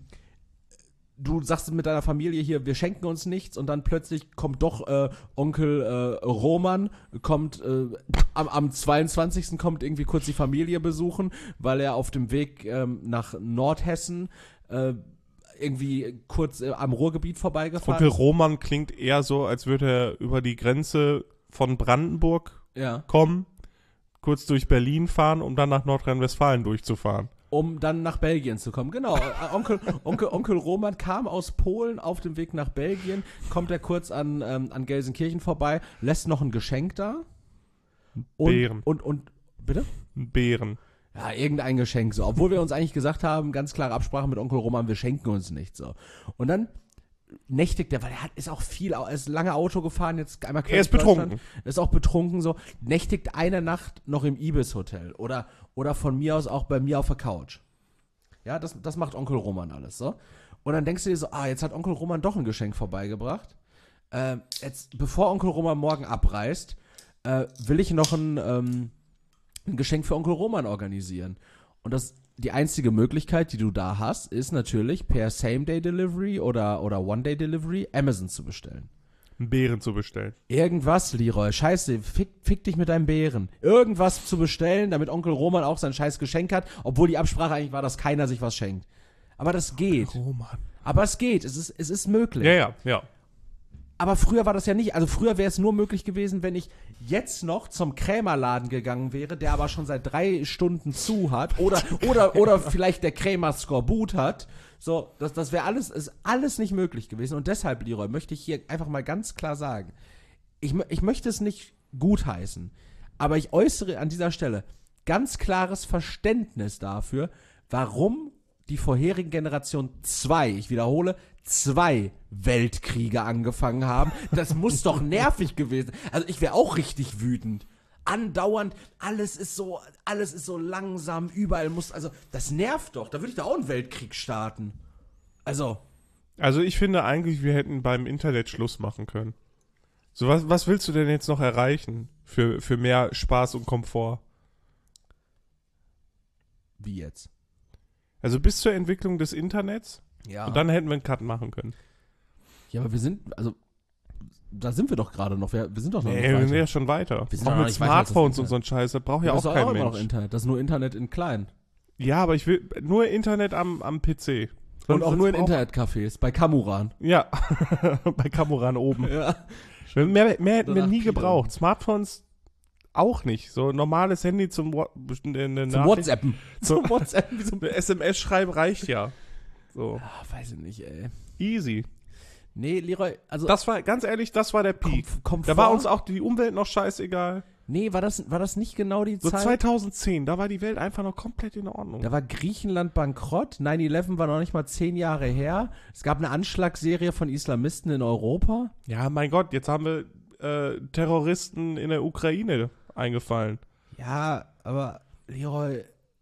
S2: du sagst mit deiner Familie hier, wir schenken uns nichts und dann plötzlich kommt doch Onkel Roman, kommt am 22. kommt irgendwie kurz die Familie besuchen, weil er auf dem Weg nach Nordhessen irgendwie kurz am Ruhrgebiet vorbeigefahren
S1: ist. Onkel Roman klingt eher so, als würde er über die Grenze von Brandenburg kommen, kurz durch Berlin fahren, um dann nach Nordrhein-Westfalen durchzufahren.
S2: Um dann nach Belgien zu kommen. Genau, Onkel Roman kam aus Polen auf dem Weg nach Belgien, kommt er kurz an Gelsenkirchen vorbei, lässt noch ein Geschenk da.
S1: Beeren.
S2: Und bitte?
S1: Beeren.
S2: Ja, irgendein Geschenk so. Obwohl wir uns eigentlich gesagt haben, ganz klare Absprache mit Onkel Roman, wir schenken uns nichts so. Und dann nächtigt er, weil er ist lange Auto gefahren, jetzt einmal
S1: Er ist betrunken.
S2: Ist auch betrunken so, nächtigt eine Nacht noch im Ibis-Hotel oder von mir aus auch bei mir auf der Couch. Ja, das macht Onkel Roman alles so. Und dann denkst du dir so, jetzt hat Onkel Roman doch ein Geschenk vorbeigebracht. Jetzt, bevor Onkel Roman morgen abreist, will ich noch ein Geschenk für Onkel Roman organisieren. Und die einzige Möglichkeit, die du da hast, ist natürlich per Same-Day-Delivery oder One-Day-Delivery Amazon zu bestellen.
S1: Beeren zu bestellen.
S2: Irgendwas, Leroy. Scheiße, fick dich mit deinem Beeren. Irgendwas zu bestellen, damit Onkel Roman auch sein scheiß Geschenk hat, obwohl die Absprache eigentlich war, dass keiner sich was schenkt. Aber das geht.
S1: Roman.
S2: Aber es geht. Es ist möglich.
S1: Ja.
S2: Aber früher war das ja nicht. Also früher wäre es nur möglich gewesen, wenn ich jetzt noch zum Krämerladen gegangen wäre, der aber schon seit 3 Stunden zu hat. Oder vielleicht der Krämer Skorbut hat. So, das wäre ist alles nicht möglich gewesen. Und deshalb, Leroy, möchte ich hier einfach mal ganz klar sagen, ich möchte es nicht gutheißen, aber ich äußere an dieser Stelle ganz klares Verständnis dafür, warum die vorherigen Generation 2, ich wiederhole, 2 Weltkriege angefangen haben. Das muss doch nervig gewesen sein. Also ich wäre auch richtig wütend. Andauernd, alles ist so langsam, überall also das nervt doch. Da würde ich da auch einen Weltkrieg starten. Also
S1: ich finde eigentlich, wir hätten beim Internet Schluss machen können. So, was willst du denn jetzt noch erreichen für mehr Spaß und Komfort?
S2: Wie jetzt?
S1: Also bis zur Entwicklung des Internets
S2: Ja.
S1: und dann hätten wir einen Cut machen können.
S2: Ja, aber da sind wir doch gerade noch. Wir sind doch noch
S1: Nee,
S2: nicht
S1: wir
S2: weiter.
S1: sind ja schon weiter.
S2: Wir sind
S1: Auch
S2: doch noch
S1: mit
S2: nicht weiter als das
S1: Smartphones und
S2: Internet.
S1: so ein Scheiß, das braucht ja
S2: Das
S1: auch
S2: ist
S1: kein
S2: immer noch
S1: Mensch.
S2: Internet. Das ist nur Internet in klein.
S1: Ja, aber ich will nur Internet am PC.
S2: Und auch nur in
S1: Sonst
S2: Internetcafés, bei Kamuran.
S1: Ja, bei Kamuran oben.
S2: Ja.
S1: Mehr hätten wir
S2: Danach
S1: nie
S2: Pile.
S1: gebraucht. Smartphones auch nicht. So ein normales Handy zum
S2: WhatsAppen. Zum WhatsAppen. Wie
S1: SMS schreiben reicht ja. So,
S2: weiß ich nicht, ey.
S1: easy.
S2: Nee, Leroy, also
S1: Das war, ganz ehrlich, das war der Peak.
S2: Komfort.
S1: Da war uns auch die Umwelt noch scheißegal.
S2: Nee, war das nicht genau die
S1: So
S2: Zeit?
S1: 2010, da war die Welt einfach noch komplett in Ordnung.
S2: Da war Griechenland bankrott, 9/11 war noch nicht mal 10 Jahre her. Es gab eine Anschlagsserie von Islamisten in Europa.
S1: Ja, mein Gott, jetzt haben wir Terroristen in der Ukraine eingefallen.
S2: Ja, aber Leroy,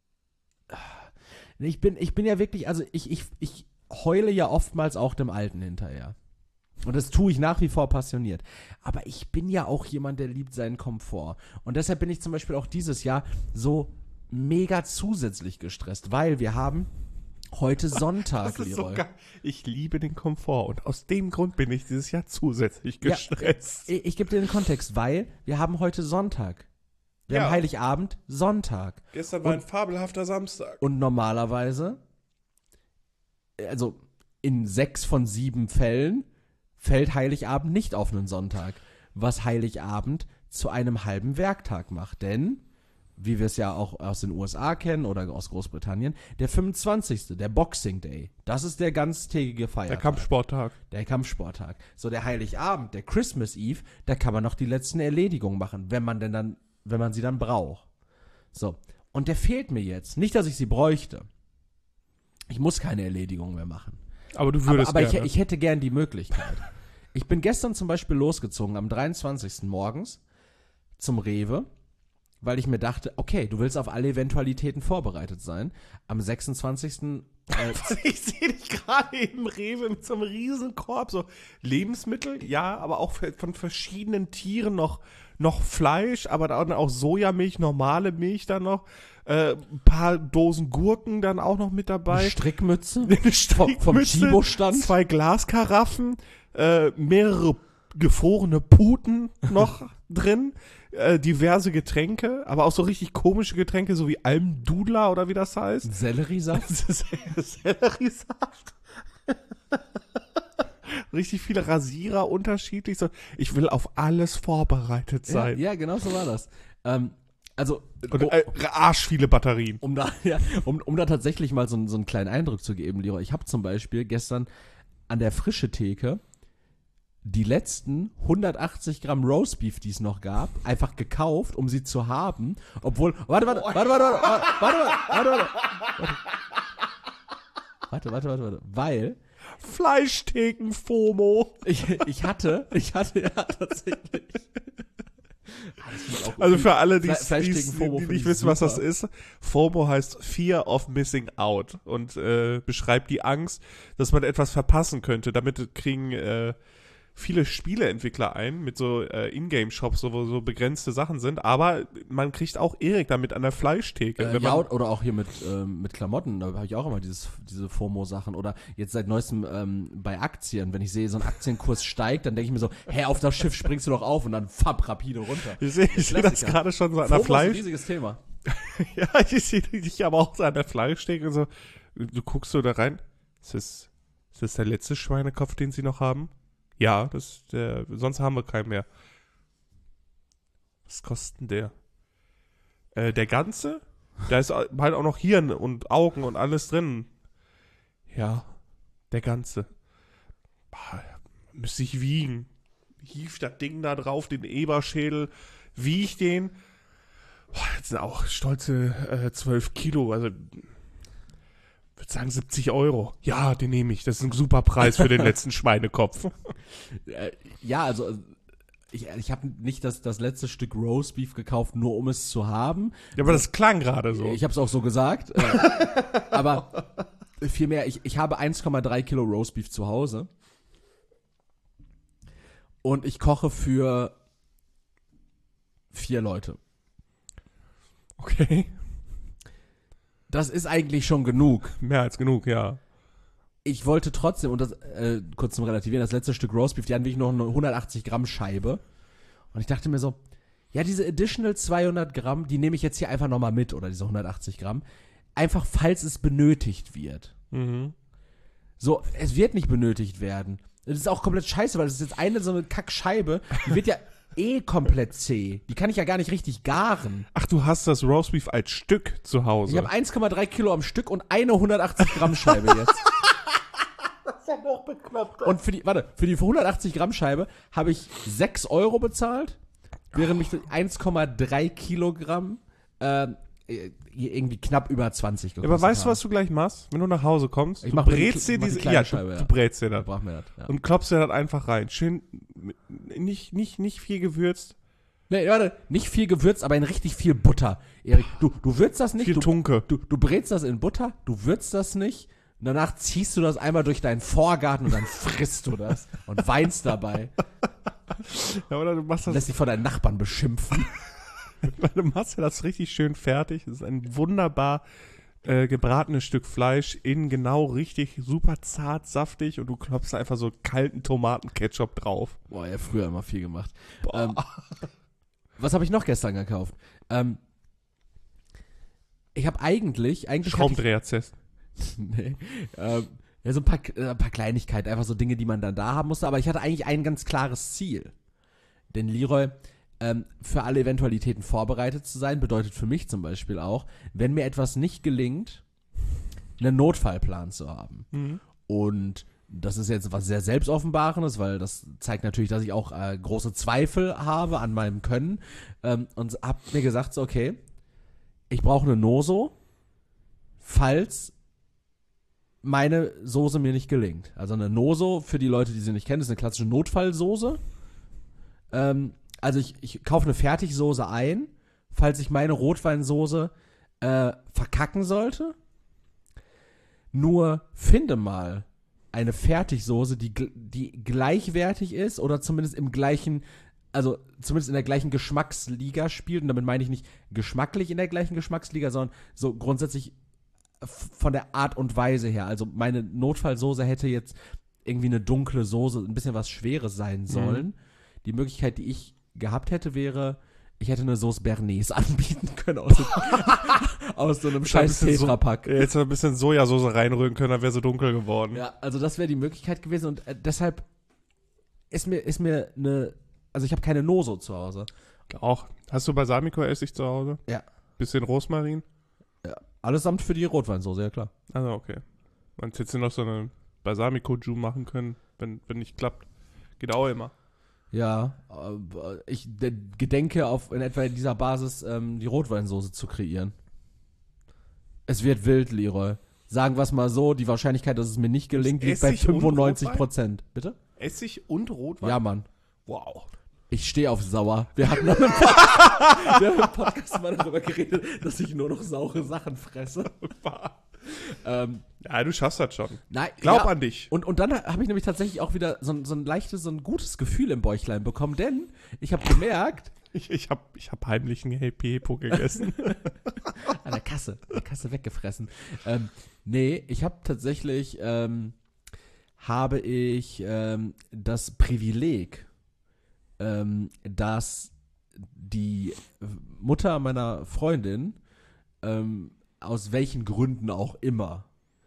S2: ich bin ja wirklich, also ich heule ja oftmals auch dem Alten hinterher. Und das tue ich nach wie vor passioniert. Aber ich bin ja auch jemand, der liebt seinen Komfort. Und deshalb bin ich zum Beispiel auch dieses Jahr so mega zusätzlich gestresst, weil wir haben heute Sonntag,
S1: Das ist so
S2: Leroy.
S1: geil. Ich liebe den Komfort und aus dem Grund bin ich dieses Jahr zusätzlich gestresst.
S2: Ich gebe dir den Kontext, weil wir haben heute Sonntag. Wir
S1: Ja.
S2: haben Heiligabend, Sonntag.
S1: Gestern war ein fabelhafter Samstag.
S2: Und normalerweise, also in 6 von 7 Fällen, fällt Heiligabend nicht auf einen Sonntag, was Heiligabend zu einem halben Werktag macht. Denn, wie wir es ja auch aus den USA kennen oder aus Großbritannien, der 25., der Boxing Day, das ist der ganztägige Feiertag.
S1: Der Kampfsporttag.
S2: Der Kampfsporttag. So, der Heiligabend, der Christmas Eve, da kann man noch die letzten Erledigungen machen, wenn man sie dann braucht. So, und der fehlt mir jetzt. Nicht, dass ich sie bräuchte. Ich muss keine Erledigungen mehr machen.
S1: Aber du würdest
S2: Aber
S1: gerne.
S2: ich hätte gern die Möglichkeit. Ich bin gestern zum Beispiel losgezogen, am 23. morgens, zum Rewe, weil ich mir dachte, okay, du willst auf alle Eventualitäten vorbereitet sein. Am 26.
S1: Ich sehe dich gerade im Rewe mit so einem Riesenkorb, so Lebensmittel, ja, aber auch von verschiedenen Tieren noch Fleisch, aber dann auch Sojamilch, normale Milch dann noch, ein paar Dosen Gurken dann auch noch mit dabei.
S2: Strickmütze
S1: Eine Strickmütze,
S2: vom Chibo-Stand.
S1: 2 Glaskaraffen, mehrere gefrorene Puten noch drin, diverse Getränke, aber auch so richtig komische Getränke, so wie Almdudler oder wie das heißt.
S2: Selleriesaft.
S1: Selleriesaft. Richtig viele Rasierer, unterschiedlich. So. Ich will auf alles vorbereitet sein.
S2: Ja, genau so war das. Also,
S1: Und arsch viele Batterien.
S2: um da tatsächlich mal so einen kleinen Eindruck zu geben, Leroy. Ich habe zum Beispiel gestern an der frische Theke die letzten 180 Gramm Roastbeef, die es noch gab, einfach gekauft, um sie zu haben. Obwohl, warte, weil
S1: Fleischtheken-FOMO.
S2: ich hatte ja tatsächlich.
S1: Also für alle, die
S2: Fleischtheken-FOMO
S1: nicht
S2: finde ich
S1: wissen, was das
S2: super.
S1: ist. FOMO heißt Fear of Missing Out und beschreibt die Angst, dass man etwas verpassen könnte. Damit kriegen viele Spieleentwickler ein mit so Ingame-Shops, wo so begrenzte Sachen sind. Aber man kriegt auch Erik damit an der Fleischtheke. Wenn
S2: Ja,
S1: man,
S2: oder auch hier mit Klamotten, da habe ich auch immer diese FOMO-Sachen. Oder jetzt seit neuestem bei Aktien, wenn ich sehe, so ein Aktienkurs steigt, dann denke ich mir so, hä, auf das Schiff springst du doch auf und dann rapide runter.
S1: ich sehe das
S2: Klassiker.
S1: gerade schon so an
S2: FOMO
S1: der
S2: ist ein
S1: Fleisch.
S2: riesiges Thema.
S1: Ja, ich sehe dich aber auch so an der Fleischtheke und so. Du guckst so da rein. Ist das der letzte Schweinekopf, den sie noch haben? Ja, sonst haben wir keinen mehr. Was kostet denn der? Der ganze? Da ist halt auch noch Hirn und Augen und alles drin. Ja, der ganze. Boah, müsste ich wiegen. Hief das Ding da drauf, den Eberschädel, wieg den. Boah, jetzt sind auch stolze 12 Kilo. Also, würde würde sagen 70 Euro. Ja, den nehme ich. Das ist ein super Preis für den letzten Schweinekopf.
S2: Ja, also ich habe nicht das letzte Stück Roastbeef gekauft, nur um es zu haben.
S1: Ja, aber das klang gerade so.
S2: Ich habe es auch so gesagt. Aber vielmehr, ich habe 1,3 Kilo Roastbeef zu Hause. Und ich koche für 4 Leute.
S1: Okay.
S2: Das ist eigentlich schon genug.
S1: Mehr als genug, ja.
S2: Ich wollte trotzdem, und das kurz zum Relativieren, das letzte Stück Roastbeef, die hatten wirklich noch eine 180 Gramm Scheibe. Und ich dachte mir so, ja, diese additional 200 Gramm, die nehme ich jetzt hier einfach nochmal mit, oder diese 180 Gramm. Einfach, falls es benötigt wird.
S1: Mhm.
S2: So, es wird nicht benötigt werden. Das ist auch komplett scheiße, weil das ist jetzt so eine Kackscheibe, die wird ja komplett zäh. Die kann ich ja gar nicht richtig garen.
S1: Ach, du hast das Roastbeef als Stück zu Hause.
S2: Ich habe 1,3 Kilo am Stück und eine 180 Gramm Scheibe jetzt. Das ist ja noch bekloppt. Und für die 180 Gramm Scheibe habe ich 6 Euro bezahlt, während mich 1,3 Kilogramm irgendwie knapp über 20 gekostet
S1: aber weißt du,
S2: haben.
S1: was du gleich machst? Wenn du nach Hause kommst,
S2: Ich
S1: du
S2: mach
S1: brätst dir
S2: mach die
S1: diese,
S2: kleine
S1: ja,
S2: Scheibe,
S1: du
S2: ja.
S1: brätst dir das.
S2: Brauch mir das, ja.
S1: Und klopfst dir das einfach rein. Schön, nicht viel gewürzt.
S2: Nee, warte, nicht viel Gewürz, aber in richtig viel Butter. Erik, du würzt das nicht.
S1: Viel Tunke.
S2: Du brätst das in Butter, du würzt das nicht. Und danach ziehst du das einmal durch deinen Vorgarten und dann frisst du das und weinst dabei.
S1: Ja, oder du machst das,
S2: Lässt dich von deinen Nachbarn beschimpfen.
S1: du machst ja das richtig schön fertig. Das ist ein wunderbar gebratenes Stück Fleisch, innen genau richtig, super zart, saftig und du klopfst einfach so kalten Tomatenketchup drauf.
S2: Boah, ja, früher immer viel gemacht. Was habe ich noch gestern gekauft? Ich habe eigentlich
S1: Schraubendreher-Zest.
S2: nee, ja, so ein paar Kleinigkeiten, einfach so Dinge, die man dann da haben musste, aber ich hatte eigentlich ein ganz klares Ziel. Denn Leroy, für alle Eventualitäten vorbereitet zu sein, bedeutet für mich zum Beispiel auch, wenn mir etwas nicht gelingt, einen Notfallplan zu haben.
S1: Mhm.
S2: Und das ist jetzt was sehr Selbstoffenbarendes, weil das zeigt natürlich, dass ich auch große Zweifel habe an meinem Können. Und hab mir gesagt, so, okay, ich brauche eine Noso, falls meine Soße mir nicht gelingt. Also eine Noso, für die Leute, die sie nicht kennen, ist eine klassische Notfallsoße. Also ich kaufe eine Fertigsoße ein, falls ich meine Rotweinsoße verkacken sollte. Nur finde mal eine Fertigsoße, die gleichwertig ist oder zumindest im gleichen, also zumindest in der gleichen Geschmacksliga spielt. Und damit meine ich nicht geschmacklich in der gleichen Geschmacksliga, sondern so grundsätzlich von der Art und Weise her. Also meine Notfallsoße hätte jetzt irgendwie eine dunkle Soße, ein bisschen was Schweres sein sollen. Die Möglichkeit, die ich gehabt hätte, wäre, ich hätte eine Sauce Bernays anbieten können aus so einem scheiß Tetrapack.
S1: Jetzt ein bisschen Sojasauce reinrühren können, dann wäre so dunkel geworden.
S2: Ja, also das wäre die Möglichkeit gewesen und deshalb ist mir eine, also ich habe keine Noso zu Hause.
S1: Auch. Hast du Balsamico-Essig zu Hause?
S2: Ja.
S1: Bisschen Rosmarin?
S2: Ja. Allesamt für die Rotweinsoße, ja klar.
S1: Also okay. Man hätte jetzt noch so eine Balsamico-Ju machen können, wenn nicht klappt. Geht auch immer.
S2: Ja, ich gedenke in etwa dieser Basis die Rotweinsoße zu kreieren. Es wird wild, Leroy. Sagen wir es mal so, die Wahrscheinlichkeit, dass es mir nicht gelingt, liegt bei 95%. Bitte?
S1: Essig und Rotwein?
S2: Ja, Mann.
S1: Wow.
S2: Ich stehe auf sauer. Wir haben im Podcast mal darüber geredet, dass ich nur noch saure Sachen fresse.
S1: Ja, du schaffst das schon.
S2: Nein,
S1: Glaub
S2: ja,
S1: an dich.
S2: Und dann habe ich nämlich tatsächlich auch wieder so ein leichtes, so ein gutes Gefühl im Bäuchlein bekommen, denn ich habe gemerkt,
S1: Ich hab heimlich einen Hepo gegessen.
S2: an der Kasse weggefressen. Nee, ich habe tatsächlich, das Privileg, dass die Mutter meiner Freundin, aus welchen Gründen auch immer,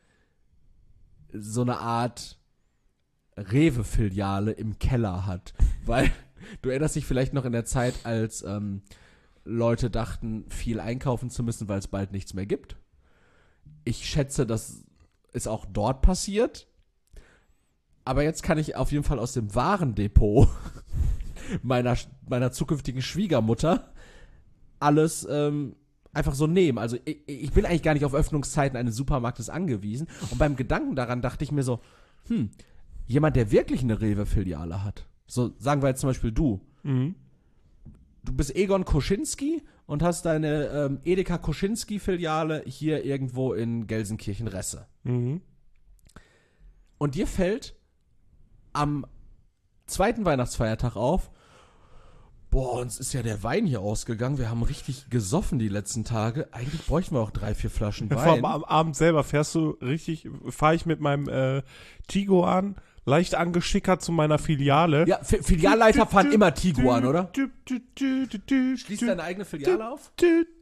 S2: so eine Art Rewe-Filiale im Keller hat. Weil, du erinnerst dich vielleicht noch in der Zeit, als Leute dachten, viel einkaufen zu müssen, weil es bald nichts mehr gibt. Ich schätze, das ist auch dort passiert. Aber jetzt kann ich auf jeden Fall aus dem Warendepot meiner zukünftigen Schwiegermutter alles einfach so nehmen. Also ich bin eigentlich gar nicht auf Öffnungszeiten eines Supermarktes angewiesen. Und beim Gedanken daran dachte ich mir so, jemand, der wirklich eine Rewe-Filiale hat, so sagen wir jetzt zum Beispiel du, du bist Egon Koschinski und hast deine Edeka Koschinski-Filiale hier irgendwo in Gelsenkirchen-Resse.
S1: Mhm.
S2: Und dir fällt am zweiten Weihnachtsfeiertag auf, boah, uns ist ja der Wein hier ausgegangen, wir haben richtig gesoffen die letzten Tage, eigentlich bräuchten wir auch 3-4 Flaschen
S1: Vor
S2: Wein.
S1: allem am Abend selber fahre ich mit meinem Tiguan leicht angeschickert zu meiner Filiale.
S2: Ja, Filialleiter fahren immer Tiguan, oder? Schließt deine eigene Filiale auf?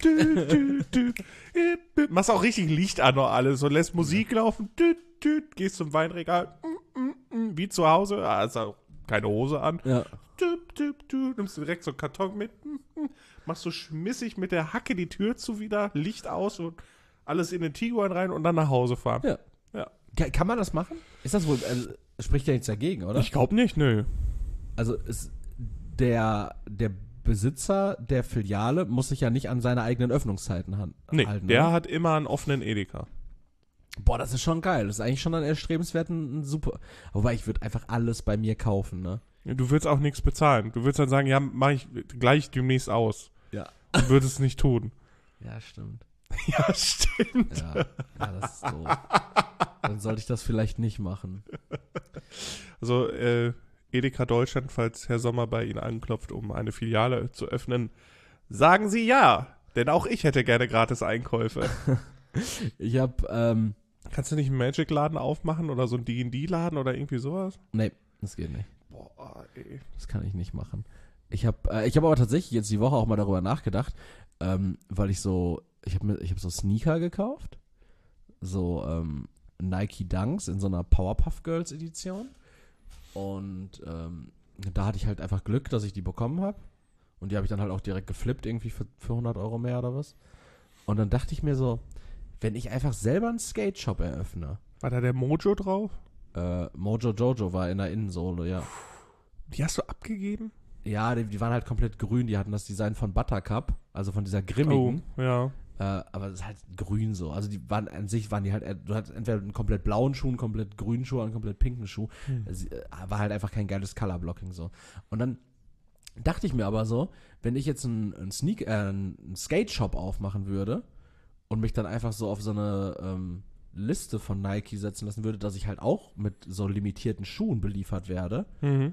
S1: Machst auch richtig Licht an und alles und lässt Musik laufen. Gehst zum Weinregal. Wie zu Hause. Also keine Hose an.
S2: Ja.
S1: Nimmst direkt so einen Karton mit. Machst so schmissig mit der Hacke die Tür zu wieder. Licht aus und alles in den Tiguan rein und dann nach Hause fahren.
S2: Ja.
S1: Ja.
S2: Kann man das machen? Ist das wohl, spricht ja nichts dagegen, oder?
S1: Ich glaube nicht, nö.
S2: Also ist der Besitzer der Filiale muss sich ja nicht an seine eigenen Öffnungszeiten halten.
S1: Der hat immer einen offenen Edeka.
S2: Boah, das ist schon geil. Das ist eigentlich schon ein erstrebenswerten super. Wobei ich würde einfach alles bei mir kaufen, ne?
S1: Du würdest auch nichts bezahlen. Du würdest dann sagen, ja, mache ich gleich demnächst aus.
S2: Ja.
S1: Du würdest es nicht tun.
S2: Ja, stimmt.
S1: Ja, stimmt.
S2: Ja, das ist so. Dann sollte ich das vielleicht nicht machen.
S1: Also, Edeka Deutschland, falls Herr Sommer bei Ihnen anklopft, um eine Filiale zu öffnen, sagen Sie ja. Denn auch ich hätte gerne gratis Einkäufe.
S2: Ich habe,
S1: Kannst du nicht einen Magic-Laden aufmachen oder so einen D&D-Laden oder irgendwie sowas?
S2: nee, das geht nicht.
S1: Boah, ey.
S2: Das kann ich nicht machen. Ich hab aber tatsächlich jetzt die Woche auch mal darüber nachgedacht, weil ich hab so Sneaker gekauft, so Nike Dunks in so einer Powerpuff Girls Edition und da hatte ich halt einfach Glück, dass ich die bekommen habe und die habe ich dann halt auch direkt geflippt, irgendwie für 100 Euro mehr oder was. Und dann dachte ich mir so, wenn ich einfach selber einen Skate-Shop eröffne.
S1: War da der Mojo drauf?
S2: Mojo Jojo war in der Innensohle, ja.
S1: Die hast du abgegeben?
S2: Ja, die waren halt komplett grün. Die hatten das Design von Buttercup, also von dieser grimmigen.
S1: Oh, ja.
S2: Aber es ist halt grün so. Also die waren an sich, du hattest entweder einen komplett blauen Schuh, einen komplett grünen Schuh, einen komplett pinken Schuh. Es war halt einfach kein geiles Colorblocking so. Und dann dachte ich mir aber so, wenn ich jetzt einen Skate-Shop aufmachen würde und mich dann einfach so auf so eine Liste von Nike setzen lassen würde, dass ich halt auch mit so limitierten Schuhen beliefert werde,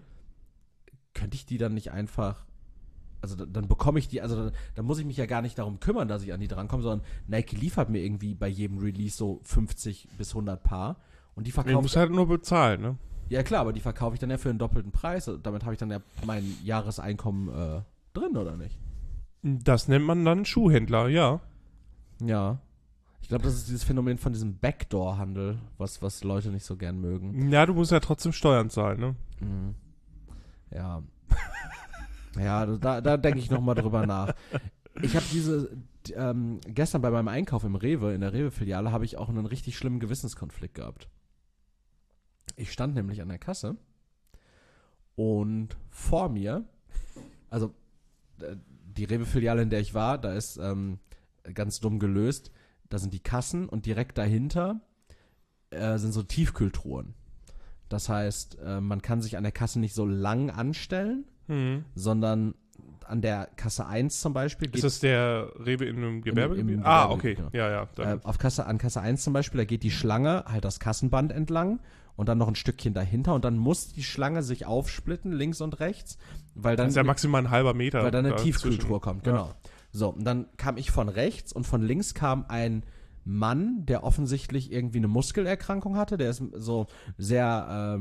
S2: könnte ich die dann nicht einfach, also dann bekomme ich die, also dann muss ich mich ja gar nicht darum kümmern, dass ich an die drankomme, sondern Nike liefert mir irgendwie bei jedem Release so 50 bis 100 Paar und die
S1: Du
S2: verkaufe
S1: musst halt nur bezahlen, ne?
S2: Ja klar, aber die verkaufe ich dann ja für einen doppelten Preis. Damit habe ich dann ja mein Jahreseinkommen drin, oder nicht?
S1: Das nennt man dann Schuhhändler, ja.
S2: Ja. Ich glaube, das ist dieses Phänomen von diesem Backdoor-Handel, was Leute nicht so gern mögen.
S1: Ja, du musst ja trotzdem Steuern zahlen, ne?
S2: Mhm. Ja. Ja, da denke ich nochmal drüber nach. Ich habe gestern bei meinem Einkauf in der Rewe-Filiale, habe ich auch einen richtig schlimmen Gewissenskonflikt gehabt. Ich stand nämlich an der Kasse und vor mir, also die Rewe-Filiale, in der ich war, da ist ganz dumm gelöst, da sind die Kassen und direkt dahinter sind so Tiefkühltruhen. Das heißt, man kann sich an der Kasse nicht so lang anstellen, sondern an der Kasse 1 zum Beispiel.
S1: Ist das der Rewe in einem Gewerbegebiet?
S2: Im
S1: Okay.
S2: Gewerbegebiet,
S1: Ja.
S2: An Kasse 1 zum Beispiel, da geht die Schlange halt das Kassenband entlang und dann noch ein Stückchen dahinter und dann muss die Schlange sich aufsplitten, links und rechts, weil dann
S1: das ist ja maximal ein halber Meter.
S2: weil dann eine
S1: dazwischen.
S2: Tiefkühltruhe kommt, genau.
S1: Ja.
S2: So, und dann kam ich von rechts und von links kam ein Mann, der offensichtlich irgendwie eine Muskelerkrankung hatte, der ist so sehr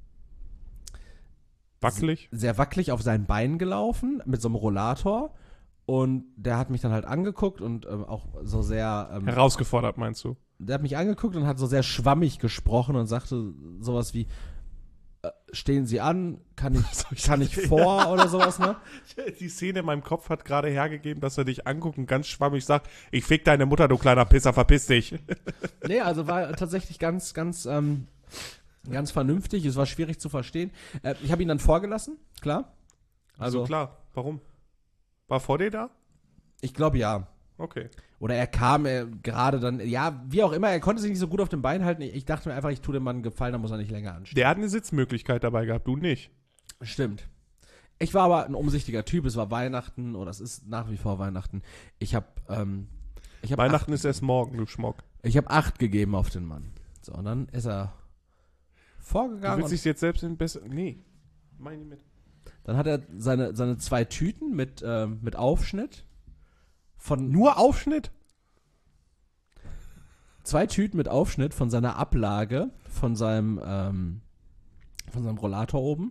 S1: Wackelig?
S2: sehr wackelig auf seinen Beinen gelaufen mit so einem Rollator und der hat mich dann halt angeguckt und auch so sehr
S1: Herausgefordert, meinst du?
S2: der hat mich angeguckt und hat so sehr schwammig gesprochen und sagte sowas wie stehen Sie an, kann ich vor oder sowas, ne?
S1: Die Szene in meinem Kopf hat gerade hergegeben, dass er dich anguckt und ganz schwammig sagt, ich fick deine Mutter, du kleiner Pisser, verpiss dich.
S2: Nee, also war tatsächlich ganz vernünftig, es war schwierig zu verstehen. Ich habe ihn dann vorgelassen, klar.
S1: Also klar, warum? War vor dir da?
S2: Ich glaube ja.
S1: Okay.
S2: Oder er kam gerade dann, ja, wie auch immer, er konnte sich nicht so gut auf den Beinen halten. Ich dachte mir einfach, ich tue dem Mann einen Gefallen, dann muss er nicht länger anstehen.
S1: Der hat eine Sitzmöglichkeit dabei gehabt, du nicht.
S2: Stimmt. Ich war aber ein umsichtiger Typ, es war Weihnachten, oder es ist nach wie vor Weihnachten.
S1: Weihnachten ist erst morgen, du Schmock.
S2: Ich habe 8 gegeben auf den Mann. So, und dann ist er
S1: Du
S2: vorgegangen.
S1: willst dich jetzt selbst in besser. Nee. Meine mit.
S2: Dann hat er seine 2 Tüten mit Aufschnitt.
S1: Nur Aufschnitt?
S2: 2 Tüten mit Aufschnitt von seiner Ablage, von seinem Rollator oben,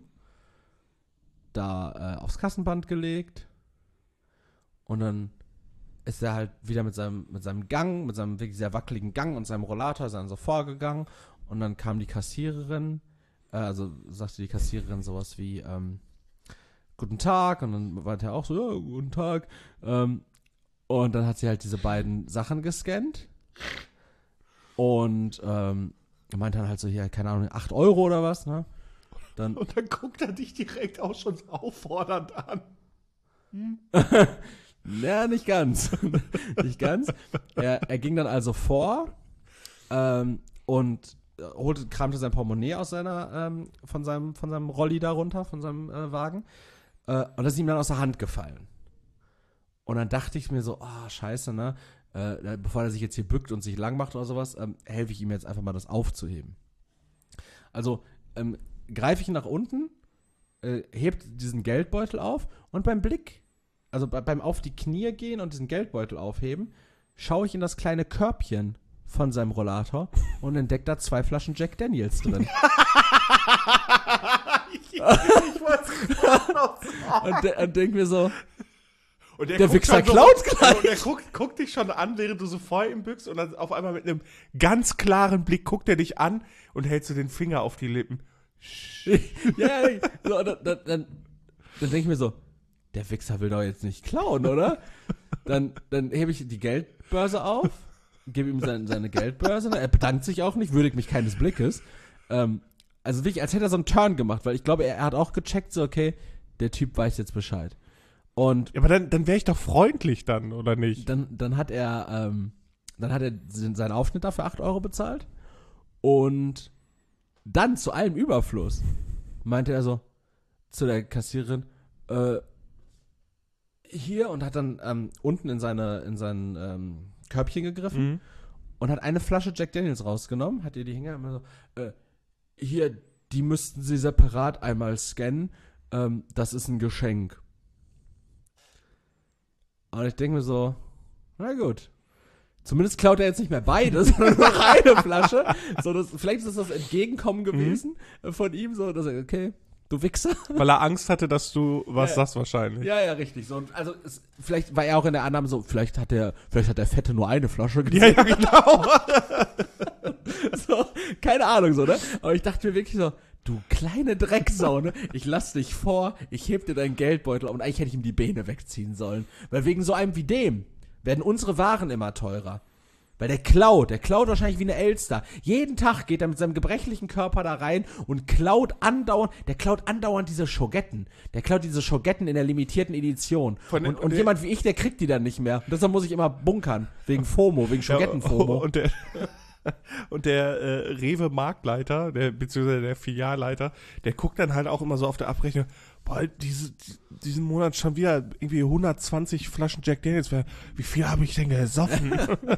S2: da aufs Kassenband gelegt. Und dann ist er halt wieder mit seinem Gang, mit seinem wirklich sehr wackeligen Gang und seinem Rollator ist er dann so vorgegangen. Und dann kam die Kassiererin, sagte die Kassiererin sowas wie, guten Tag. Und dann meinte er auch so, ja, guten Tag. Und dann hat sie halt diese beiden Sachen gescannt. Und meinte dann halt so, hier, keine Ahnung, 8 Euro oder was, ne?
S1: Und dann guckt er dich direkt auch schon auffordernd an.
S2: Ja, nicht ganz. Nicht ganz. Er ging dann also vor und kramte sein Portemonnaie aus von seinem Rolli da runter, von seinem Wagen. Und das ist ihm dann aus der Hand gefallen. Und dann dachte ich mir so, scheiße, ne? Bevor er sich jetzt hier bückt und sich lang macht oder sowas, helfe ich ihm jetzt einfach mal, das aufzuheben. Also greife ich nach unten, hebt diesen Geldbeutel auf und beim Blick, also beim auf die Knie gehen und diesen Geldbeutel aufheben, schaue ich in das kleine Körbchen von seinem Rollator und entdecke da 2 Flaschen Jack Daniels drin.
S1: Ich wollte es noch sagen.
S2: Und denk mir so,
S1: Und
S2: der Wichser klaut gleich.
S1: Und der guckt dich schon an, während du so vor ihm bückst und dann auf einmal mit einem ganz klaren Blick guckt er dich an und hältst du den Finger auf die Lippen.
S2: Ja, so, dann denke ich mir so, der Wichser will doch jetzt nicht klauen, oder? Dann hebe ich die Geldbörse auf, gebe ihm seine Geldbörse, er bedankt sich auch nicht, würdigt mich keines Blickes. Also wirklich, als hätte er so einen Turn gemacht, weil ich glaube, er hat auch gecheckt, so okay, der Typ weiß jetzt Bescheid. Und
S1: ja, aber dann wäre ich doch freundlich dann, oder nicht?
S2: dann hat er seinen Aufschnitt dafür 8 Euro bezahlt und dann zu allem Überfluss meinte er so zu der Kassiererin, hier, und hat dann unten in sein Körbchen gegriffen und hat eine Flasche Jack Daniels rausgenommen, hat ihr die Hänger immer so, hier, die müssten sie separat einmal scannen, das ist ein Geschenk. Und ich denke mir so, na gut. Zumindest klaut er jetzt nicht mehr beide, sondern nur eine Flasche. So, vielleicht ist das Entgegenkommen gewesen von ihm, so, dass er, okay, du Wichser.
S1: Weil er Angst hatte, dass du was sagst wahrscheinlich.
S2: Ja, richtig. So, also vielleicht war er auch in der Annahme so, vielleicht hat der Fette nur eine Flasche
S1: gesehen. Ja, genau.
S2: So, keine Ahnung, so, ne? Aber ich dachte mir wirklich so, du kleine Drecksau, ne? Ich lass dich vor, ich heb dir deinen Geldbeutel und eigentlich hätte ich ihm die Beine wegziehen sollen. Weil wegen so einem wie dem werden unsere Waren immer teurer. Weil der klaut wahrscheinlich wie eine Elster. Jeden Tag geht er mit seinem gebrechlichen Körper da rein und klaut andauernd diese Schogetten. Der klaut diese Schogetten in der limitierten Edition. Und jemand wie ich, der kriegt die dann nicht mehr. Und deshalb muss ich immer bunkern. Wegen FOMO, wegen Schogetten-FOMO.
S1: Und der Rewe-Marktleiter, beziehungsweise der Filialleiter, der guckt dann halt auch immer so auf der Abrechnung, boah, diesen Monat schon wieder irgendwie 120 Flaschen Jack Daniels. Wie viel habe ich denn gesoffen?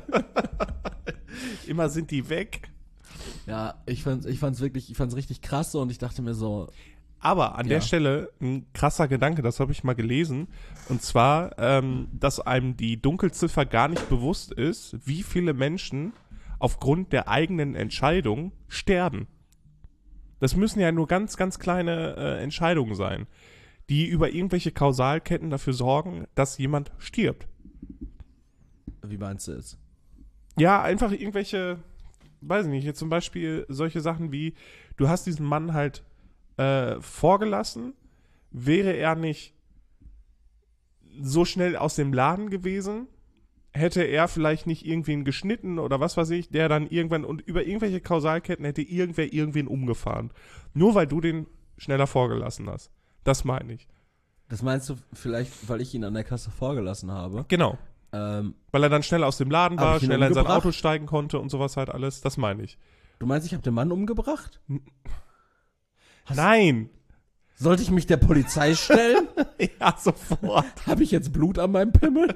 S1: Immer sind die weg.
S2: Ja, ich fand's richtig krass so und ich dachte mir so.
S1: Aber an der Stelle ein krasser Gedanke, das habe ich mal gelesen. Und zwar, dass einem die Dunkelziffer gar nicht bewusst ist, wie viele Menschen aufgrund der eigenen Entscheidung sterben. Das müssen ja nur ganz, ganz kleine Entscheidungen sein, die über irgendwelche Kausalketten dafür sorgen, dass jemand stirbt.
S2: Wie meinst du es?
S1: Ja, einfach irgendwelche, weiß ich nicht, jetzt zum Beispiel solche Sachen wie, du hast diesen Mann halt vorgelassen, wäre er nicht so schnell aus dem Laden gewesen, hätte er vielleicht nicht irgendwen geschnitten oder was weiß ich, der dann irgendwann, und über irgendwelche Kausalketten hätte irgendwer irgendwen umgefahren. Nur weil du den schneller vorgelassen hast. Das meine ich.
S2: Das meinst du vielleicht, weil ich ihn an der Kasse vorgelassen habe?
S1: Genau. Weil er dann schnell aus dem Laden
S2: Hab
S1: war,
S2: ich ihn
S1: schneller in sein
S2: umgebracht?
S1: Auto steigen konnte und sowas halt alles. Das meine ich.
S2: Du meinst, ich habe den Mann umgebracht?
S1: Nein!
S2: Sollte ich mich der Polizei stellen?
S1: Ja, sofort.
S2: Habe ich jetzt Blut an meinem Pimmel?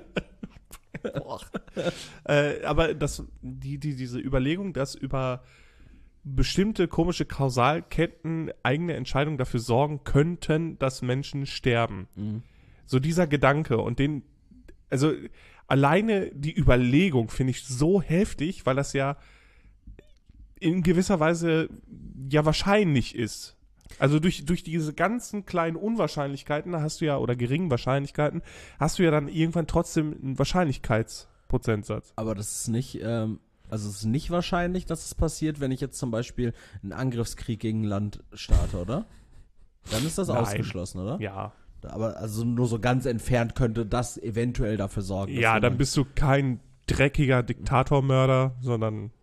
S1: Aber diese Überlegung, dass über bestimmte komische Kausalketten eigene Entscheidungen dafür sorgen könnten, dass Menschen sterben.
S2: Mhm.
S1: So dieser Gedanke und also alleine die Überlegung finde ich so heftig, weil das ja in gewisser Weise ja wahrscheinlich ist. Also durch diese ganzen kleinen Unwahrscheinlichkeiten hast du ja, oder geringen Wahrscheinlichkeiten, hast du ja dann irgendwann trotzdem einen Wahrscheinlichkeitsprozentsatz.
S2: Aber das ist nicht, also es ist nicht wahrscheinlich, dass es passiert, wenn ich jetzt zum Beispiel einen Angriffskrieg gegen ein Land starte, oder? Dann ist das
S1: Nein.
S2: ausgeschlossen, oder?
S1: Ja.
S2: Aber also nur so ganz entfernt könnte das eventuell dafür sorgen. dass
S1: Ja, dann
S2: jemand-
S1: bist du kein dreckiger Diktatormörder, sondern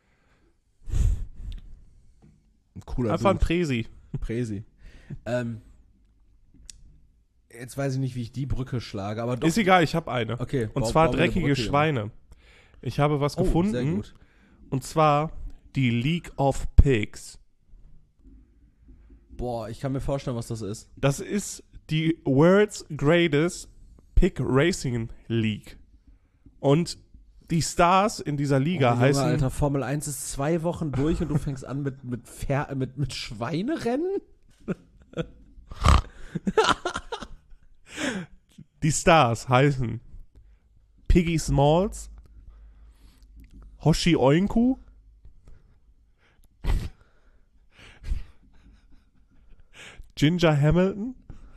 S2: ein cooler
S1: einfach ein
S2: Dude.
S1: Präsi.
S2: Präsi. Jetzt weiß ich nicht, wie ich die Brücke schlage, aber doch.
S1: Ist egal, ich habe eine.
S2: Okay.
S1: Und
S2: bau-
S1: zwar
S2: bau mir eine
S1: dreckige
S2: Brücke,
S1: Schweine. Ich habe was
S2: Junge. Oh, sehr
S1: gefunden.
S2: gut.
S1: Und zwar die League of Pigs.
S2: Boah, ich kann mir vorstellen, was das ist.
S1: Das ist die World's Greatest Pig Racing League. Und die Stars in dieser Liga
S2: Junge,
S1: heißen.
S2: Alter, Formel 1 ist 2 Wochen durch und du fängst an mit Schweinerennen?
S1: Die Stars heißen Piggy Smalls, Hoshi Oinku, Ginger Hamilton,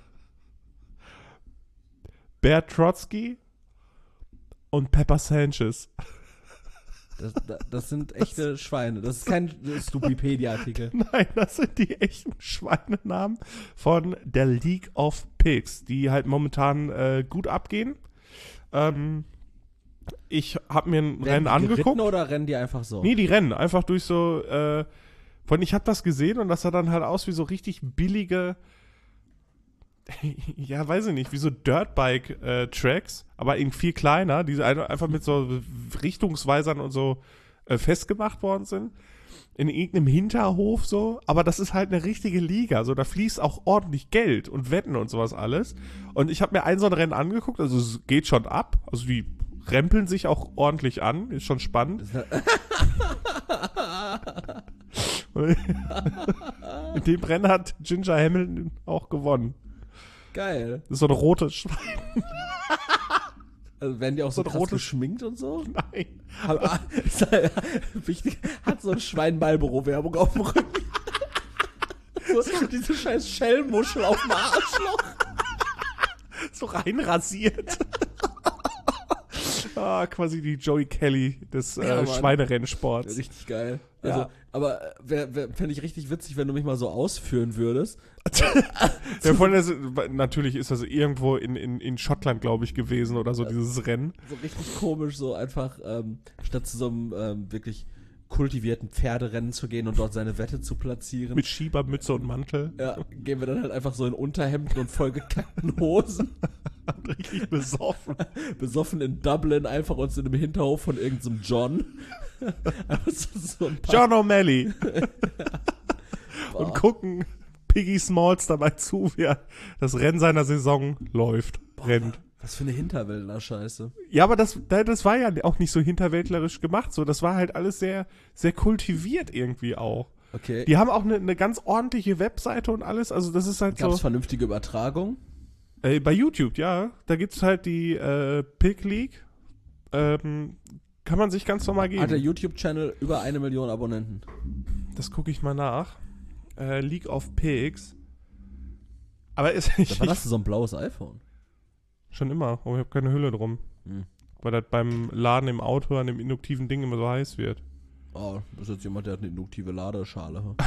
S1: Bear Trotsky und Pepper Sanchez.
S2: Das sind echte Schweine. Das ist kein Stupipedia-Artikel.
S1: Nein, das sind die echten Schweinenamen von der League of Pigs, die halt momentan gut abgehen. Ich habe mir ein Rennen angeguckt.
S2: Geritten oder rennen die einfach so?
S1: Nee, die rennen einfach durch so, ich habe das gesehen und das sah dann halt aus wie so richtig billige, ja, weiß ich nicht, wie so Dirtbike-Tracks, aber in viel kleiner, die einfach mit so Richtungsweisern und so festgemacht worden sind. In irgendeinem Hinterhof so, aber das ist halt eine richtige Liga, so da fließt auch ordentlich Geld und Wetten und sowas alles. Und ich habe mir so ein Rennen angeguckt, also es geht schon ab, also die rempeln sich auch ordentlich an, ist schon spannend. In dem Rennen hat Ginger Hamilton auch gewonnen.
S2: Geil.
S1: Das ist so ein rotes Schwein.
S2: Also werden die auch so
S1: ein
S2: krass
S1: rotes-
S2: geschminkt und so?
S1: Nein.
S2: Wichtig, hat so ein Schwein Marlboro-Werbung auf dem Rücken. So, diese scheiß Schellmuschel auf dem Arschloch.
S1: So reinrasiert. Quasi die Joey Kelly des
S2: Ja, Mann.
S1: Schweinerennsports.
S2: Richtig geil.
S1: Ja.
S2: Also, aber fände ich richtig witzig, wenn du mich mal so ausführen würdest.
S1: Ja, natürlich ist das irgendwo in Schottland, glaube ich, gewesen oder so, dieses Rennen.
S2: So richtig komisch, so einfach statt zu so einem wirklich kultivierten Pferderennen zu gehen und dort seine Wette zu platzieren.
S1: Mit Schiebermütze und Mantel.
S2: Ja, gehen wir dann halt einfach so in Unterhemden und vollgekackten Hosen,
S1: Richtig besoffen.
S2: besoffen in Dublin, einfach uns in einem Hinterhof von irgendeinem John. Einfach so ein paar,
S1: John O'Malley.
S2: Boah.
S1: Und gucken Piggy Smalls dabei zu, wie er das Rennen seiner Saison rennt.
S2: Was für eine Hinterwäldler-Scheiße.
S1: Ja, aber das war ja auch nicht so hinterwäldlerisch gemacht. So, das war halt alles sehr, sehr kultiviert irgendwie auch.
S2: Okay.
S1: Die haben auch eine ganz ordentliche Webseite und alles. Also das ist halt
S2: Gab es
S1: so.
S2: vernünftige Übertragung?
S1: Bei YouTube, ja. Da gibt's halt die Pig League. Kann man sich ganz normal geben.
S2: Hat der YouTube-Channel über 1 Million Abonnenten?
S1: Das gucke ich mal nach. League of Pigs. Aber ist
S2: Da war das so ein blaues iPhone.
S1: schon immer. Aber ich habe keine Hülle drum.
S2: Hm.
S1: Weil das beim Laden im Auto an dem induktiven Ding immer so heiß wird.
S2: Oh, das ist jetzt jemand, der hat eine induktive Ladeschale.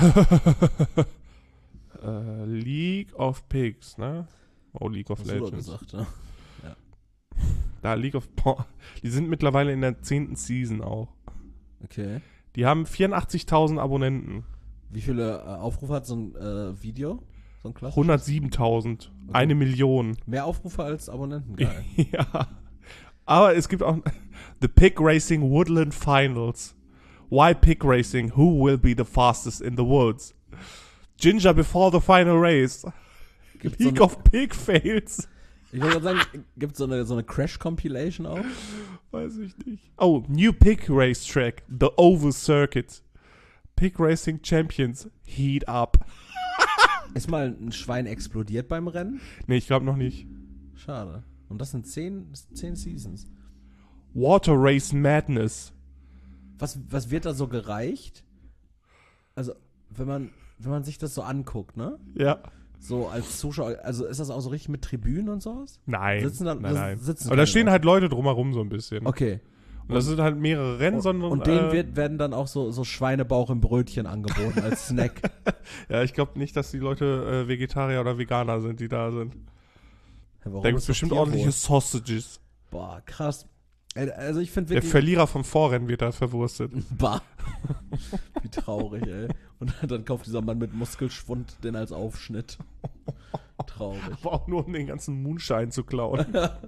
S1: League of Pigs, ne? Oh, League of
S2: Hast du doch
S1: Legends.
S2: gesagt, ne?
S1: Da League of Die sind mittlerweile in der 10. Season auch.
S2: Okay.
S1: Die haben 84.000 Abonnenten.
S2: Wie viele Aufrufe hat so ein Video? So ein klassisches?
S1: 107.000.
S2: Okay.
S1: 1 Million.
S2: Mehr Aufrufe als Abonnenten? Geil.
S1: Ja. Aber es gibt auch The Pig Racing Woodland Finals. Why Pig Racing? Who will be the fastest in the woods? Ginger before the final race.
S2: Gibt's
S1: League
S2: so
S1: of Pig Fails.
S2: Ich wollte gerade sagen, gibt es so eine Crash-Compilation auch?
S1: Weiß ich nicht. Oh, New Pig Race Track. The Oval Circuit. Pig Racing Champions. Heat up.
S2: Ist mal ein Schwein explodiert beim Rennen?
S1: Nee, ich glaube noch nicht.
S2: Schade. Und das sind 10 Seasons.
S1: Water Race Madness.
S2: Was wird da so gereicht? Also, wenn man sich das so anguckt, ne?
S1: Ja.
S2: So als Zuschauer, also ist das auch so richtig mit Tribünen und sowas?
S1: Nein.
S2: Nein.
S1: Aber da stehen halt Leute drumherum so ein bisschen.
S2: Okay.
S1: Und das sind halt mehrere Rennen, sondern.
S2: Und denen werden dann auch so Schweinebauch im Brötchen angeboten als Snack.
S1: Ja, ich glaube nicht, dass die Leute Vegetarier oder Veganer sind, die da sind.
S2: Ja,
S1: Da gibt es bestimmt ordentliche Sausages.
S2: Boah, krass. Also ich finde
S1: Der
S2: wirklich...
S1: Verlierer vom Vorrennen wird da verwurstet.
S2: Bah. Wie traurig, ey. Und dann kauft dieser Mann mit Muskelschwund den als Aufschnitt. Traurig.
S1: Aber auch nur, um den ganzen Moonshine zu klauen.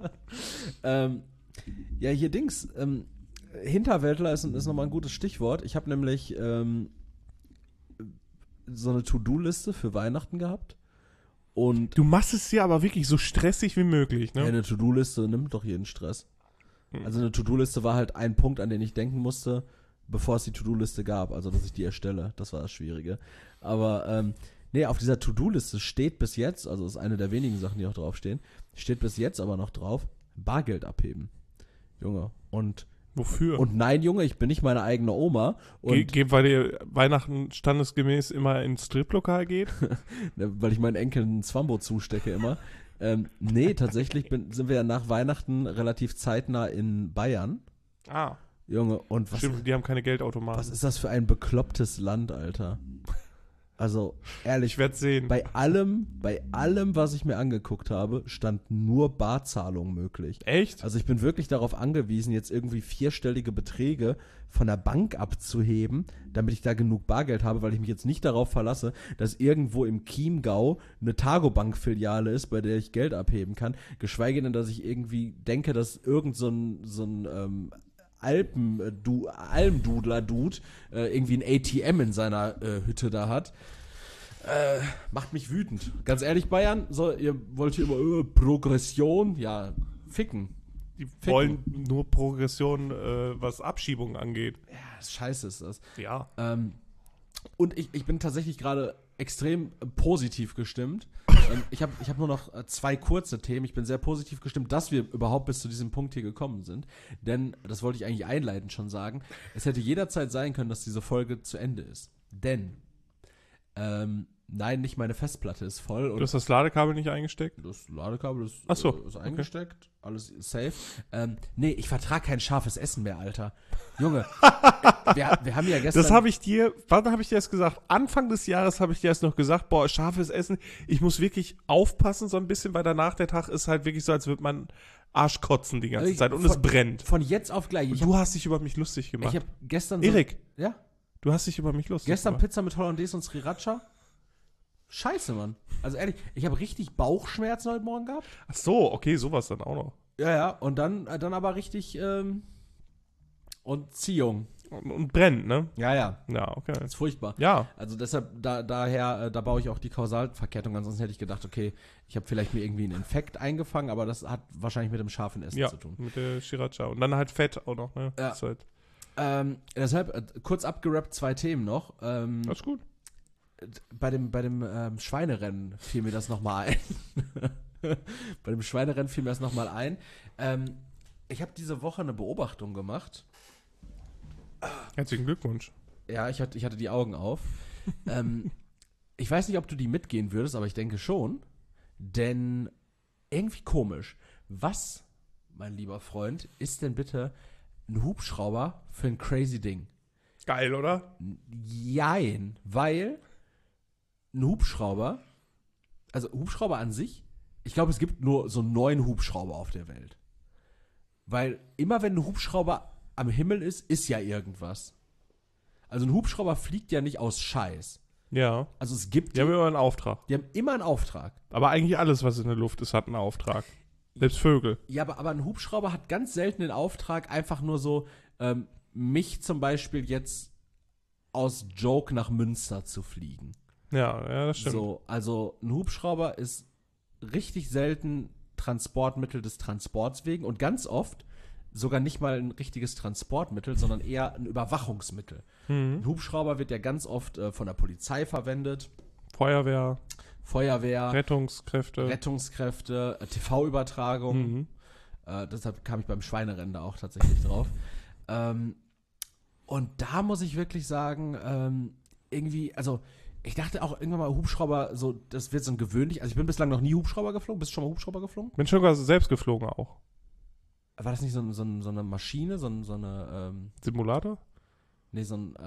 S2: Ja, hier Dings. Hinterwäldler ist nochmal ein gutes Stichwort. Ich habe nämlich so eine To-Do-Liste für Weihnachten gehabt. Und
S1: Du machst es dir aber wirklich so stressig wie möglich, ne?
S2: eine To-Do-Liste nimmt doch jeden Stress. Also eine To-Do-Liste war halt ein Punkt, an den ich denken musste, bevor es die To-Do-Liste gab. Also, dass ich die erstelle. Das war das Schwierige. Aber, nee, auf dieser To-Do-Liste steht bis jetzt, also ist eine der wenigen Sachen, die auch draufstehen, steht bis jetzt aber noch drauf, Bargeld abheben. Junge. Und
S1: Wofür?
S2: nein, Junge, ich bin nicht meine eigene Oma. Und
S1: Weil ihr Weihnachten standesgemäß immer ins Striplokal geht?
S2: weil ich meinen Enkeln ein Zwambo zustecke immer. Nee, tatsächlich sind wir ja nach Weihnachten relativ zeitnah in Bayern.
S1: Ah.
S2: Junge, und
S1: Stimmt, die haben keine
S2: was
S1: Geldautomaten.
S2: ist das für ein beklopptes Land, Alter? Also, ehrlich,
S1: Ich werde sehen.
S2: bei allem, was ich mir angeguckt habe, stand nur Barzahlung möglich.
S1: Echt?
S2: Also ich bin wirklich darauf angewiesen, jetzt irgendwie 4-stellige Beträge von der Bank abzuheben, damit ich da genug Bargeld habe, weil ich mich jetzt nicht darauf verlasse, dass irgendwo im Chiemgau eine Targobank-Filiale ist, bei der ich Geld abheben kann. Geschweige denn, dass ich irgendwie denke, dass irgend so ein Almdudler-Dude irgendwie ein ATM in seiner Hütte da hat. Macht mich wütend. Ganz ehrlich, Bayern, so, ihr wollt hier immer Progression, ja, ficken.
S1: Die wollen nur Progression, was Abschiebungen angeht.
S2: Ja, scheiße ist das.
S1: Ja.
S2: Und ich bin tatsächlich gerade extrem positiv gestimmt. Ich hab nur noch 2 kurze Themen. Ich bin sehr positiv gestimmt, dass wir überhaupt bis zu diesem Punkt hier gekommen sind. Denn, das wollte ich eigentlich einleitend schon sagen, es hätte jederzeit sein können, dass diese Folge zu Ende ist. Denn, nein, nicht meine Festplatte ist voll. Und
S1: Du hast das Ladekabel nicht eingesteckt?
S2: das Ladekabel ist,
S1: Ach so,
S2: ist
S1: okay.
S2: eingesteckt, alles safe. Nee, ich vertrage kein scharfes Essen mehr, Alter. Junge, wir haben ja gestern...
S1: Das habe ich dir, wann habe ich dir das gesagt? Anfang des Jahres habe ich dir das noch gesagt, boah, scharfes Essen, ich muss wirklich aufpassen so ein bisschen, weil danach der Tag ist halt wirklich so, als würde man Arsch kotzen die ganze Zeit und es brennt.
S2: Von jetzt auf gleich.
S1: Und du hast dich über mich lustig gemacht.
S2: Ich habe gestern
S1: Erik,
S2: Ja?
S1: du hast dich über mich lustig
S2: Gestern
S1: gemacht.
S2: Pizza mit Hollandaise und Sriracha. Scheiße, Mann. Also ehrlich, ich habe richtig Bauchschmerzen heute Morgen gehabt.
S1: Ach so, okay, sowas dann auch noch.
S2: Ja. Und dann aber richtig, und Ziehung.
S1: Und brennt, ne?
S2: Ja.
S1: Ja, okay.
S2: Das ist furchtbar.
S1: Ja,
S2: Also deshalb, daher baue ich auch die Kausalverkettung. Ansonsten hätte ich gedacht, okay, ich habe vielleicht mir irgendwie einen Infekt eingefangen, aber das hat wahrscheinlich mit dem scharfen Essen
S1: ja,
S2: zu tun.
S1: mit der Sriracha. Und dann halt Fett auch noch, ne?
S2: Ja.
S1: Das ist halt,
S2: Deshalb, kurz abgerappt, 2 Themen noch.
S1: das ist gut.
S2: Bei dem Schweinerennen fiel mir das nochmal ein. Bei dem Schweinerennen fiel mir das nochmal ein. Ich habe diese Woche eine Beobachtung gemacht.
S1: Herzlichen Glückwunsch.
S2: Ja, ich hatte die Augen auf. Ich weiß nicht, ob du die mitgehen würdest, aber ich denke schon. Denn irgendwie komisch. Was, mein lieber Freund, ist denn bitte ein Hubschrauber für ein crazy Ding?
S1: Geil, oder?
S2: Jein, weil ein Hubschrauber, also Hubschrauber an sich, ich glaube, es gibt nur so 9 Hubschrauber auf der Welt. Weil immer wenn ein Hubschrauber am Himmel ist ja irgendwas. Also ein Hubschrauber fliegt ja nicht aus Scheiß.
S1: Ja.
S2: Also es gibt
S1: Die haben immer einen Auftrag.
S2: die haben immer einen Auftrag.
S1: Aber eigentlich alles, was in der Luft ist, hat einen Auftrag. Selbst Vögel.
S2: Ja, aber ein Hubschrauber hat ganz selten den Auftrag, einfach nur so, mich zum Beispiel jetzt aus Joke nach Münster zu fliegen.
S1: Ja, das stimmt.
S2: So, also ein Hubschrauber ist richtig selten Transportmittel des Transports wegen und ganz oft sogar nicht mal ein richtiges Transportmittel, sondern eher ein Überwachungsmittel. Ein Hubschrauber wird ja ganz oft von der Polizei verwendet.
S1: Feuerwehr,
S2: Rettungskräfte, TV-Übertragung.
S1: Mhm.
S2: Deshalb kam ich beim Schweinerennen da auch tatsächlich drauf. Und da muss ich wirklich sagen, irgendwie, also ich dachte auch irgendwann mal Hubschrauber, so, das wird so ein gewöhnlich, also ich bin bislang noch nie Hubschrauber geflogen. Bist du schon mal Hubschrauber geflogen?
S1: Bin schon selbst geflogen auch.
S2: War das nicht so eine Maschine, so eine,
S1: Simulator?
S2: nee, so ein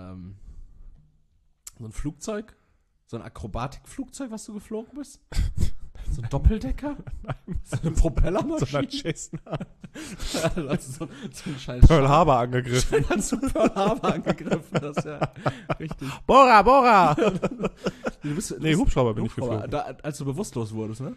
S2: Flugzeug? So ein Akrobatikflugzeug, was du geflogen bist? So ein Doppeldecker? So eine Propellermaschine?
S1: So eine Cessna.
S2: so ein scheiß
S1: Pearl Harbor angegriffen.
S2: Hast du Pearl Harbor angegriffen? Das ist ja richtig.
S1: Bora!
S2: Du bist
S1: Hubschrauber bin ich
S2: Hubschrauber,
S1: geflogen.
S2: als du bewusstlos wurdest, ne?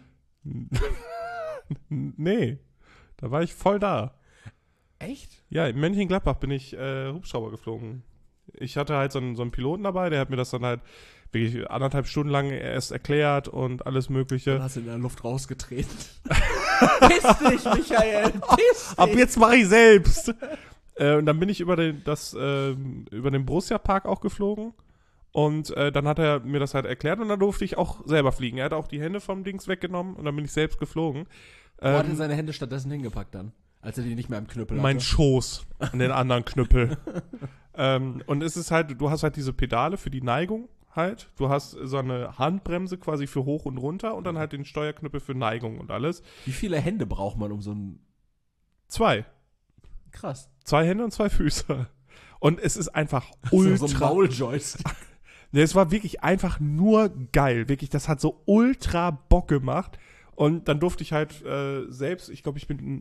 S1: Nee, da war ich voll da.
S2: Echt?
S1: Ja, in Mönchengladbach bin ich Hubschrauber geflogen. Ich hatte halt so einen Piloten dabei, der hat mir das dann halt wirklich 1,5 Stunden lang erst erklärt und alles Mögliche.
S2: Dann hast du in der Luft rausgetreten. Piss dich, Michael! Piss dich!
S1: Ab jetzt mache ich selbst! Und dann bin ich über den Borussia-Park auch geflogen. Und dann hat er mir das halt erklärt und dann durfte ich auch selber fliegen. Er hat auch die Hände vom Dings weggenommen und dann bin ich selbst geflogen.
S2: Wo hat er seine Hände stattdessen hingepackt dann? Als er die nicht mehr im Knüppel hatte?
S1: Mein Schoß an den anderen Knüppel. Und es ist halt, du hast halt diese Pedale für die Neigung halt. Du hast so eine Handbremse quasi für hoch und runter und dann halt den Steuerknüppel für Neigung und alles.
S2: Wie viele Hände braucht man um so ein...
S1: 2.
S2: Krass.
S1: 2 Hände und 2 Füße. Und es ist einfach ultra...
S2: So ein Mauljoystick.
S1: Nee, es war wirklich einfach nur geil. Wirklich, das hat so ultra Bock gemacht. Und dann durfte ich halt selbst, ich glaube, ich bin,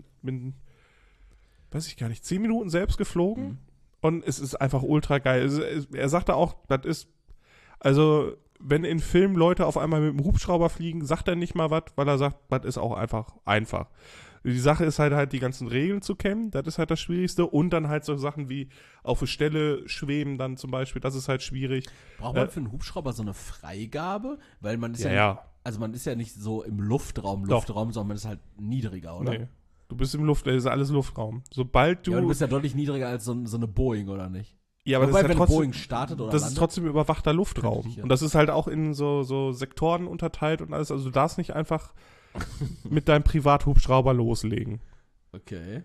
S1: weiß ich gar nicht, 10 Minuten selbst geflogen.
S2: Mhm.
S1: Und es ist einfach ultra geil. Er sagte auch, das ist, also, wenn in Filmen Leute auf einmal mit dem Hubschrauber fliegen, sagt er nicht mal was, weil er sagt, das ist auch einfach. Die Sache ist halt die ganzen Regeln zu kennen, das ist halt das Schwierigste. Und dann halt so Sachen wie auf der Stelle schweben dann zum Beispiel, das ist halt schwierig.
S2: Braucht man für einen Hubschrauber so eine Freigabe? Weil man ist
S1: Ja.
S2: Also man ist ja nicht so im Luftraum,
S1: Doch.
S2: sondern man ist halt niedriger, oder?
S1: Nee. Du bist im Luft, das ist alles Luftraum. Sobald du.
S2: Ja, du bist ja deutlich niedriger als so eine Boeing, oder nicht?
S1: Ja, aber
S2: Wobei,
S1: das ist
S2: wenn
S1: ja
S2: eine
S1: trotzdem,
S2: Boeing startet oder
S1: das
S2: landet,
S1: ist trotzdem überwachter Luftraum.
S2: Richtig, ja.
S1: Und das ist halt auch in so Sektoren unterteilt und alles. Also du darfst nicht einfach mit deinem Privathubschrauber loslegen.
S2: Okay.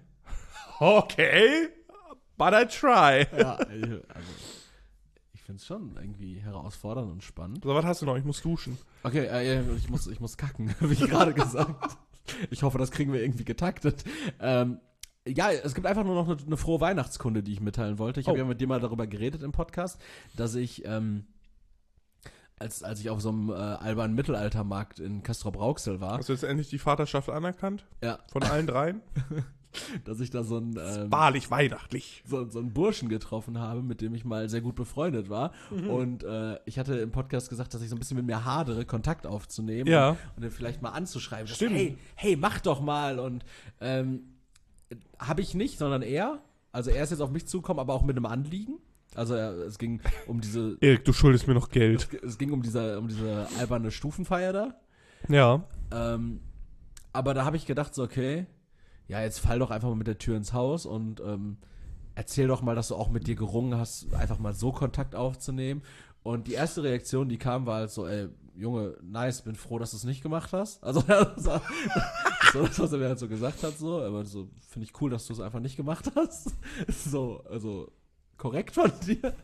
S1: Okay, but I try.
S2: Ja, also ich finde es schon irgendwie herausfordernd und spannend.
S1: So, was hast du noch? Ich muss duschen.
S2: Okay, ich muss kacken, wie gerade gesagt. Ich hoffe, das kriegen wir irgendwie getaktet. Ja, es gibt einfach nur noch eine frohe Weihnachtskunde, die ich mitteilen wollte. Ich habe ja mit dir mal darüber geredet im Podcast, dass ich, als ich auf so einem albernen Mittelaltermarkt in Castrop-Rauxel war.
S1: Hast du jetzt endlich die Vaterschaft anerkannt?
S2: Ja.
S1: Von allen dreien?
S2: Dass ich da so einen
S1: Wahrlich weihnachtlich.
S2: so einen Burschen getroffen habe, mit dem ich mal sehr gut befreundet war. Und ich hatte im Podcast gesagt, dass ich so ein bisschen mit mir hadere, Kontakt aufzunehmen
S1: Ja.
S2: und den vielleicht mal anzuschreiben. dass,
S1: Stimmt.
S2: Hey, mach doch mal. Und habe ich nicht, sondern er. Also er ist jetzt auf mich zugekommen, aber auch mit einem Anliegen. Also es ging um diese
S1: Erik, du schuldest mir noch Geld.
S2: es ging um diese alberne Stufenfeier da.
S1: Ja.
S2: Aber da habe ich gedacht, so, okay, ja, jetzt fall doch einfach mal mit der Tür ins Haus und erzähl doch mal, dass du auch mit dir gerungen hast, einfach mal so Kontakt aufzunehmen. Und die erste Reaktion, die kam, war halt so, ey, Junge, nice, bin froh, dass du es nicht gemacht hast. Also, so, das, was er mir halt so gesagt hat, so, aber so, finde ich cool, dass du es einfach nicht gemacht hast. So, also, korrekt von dir.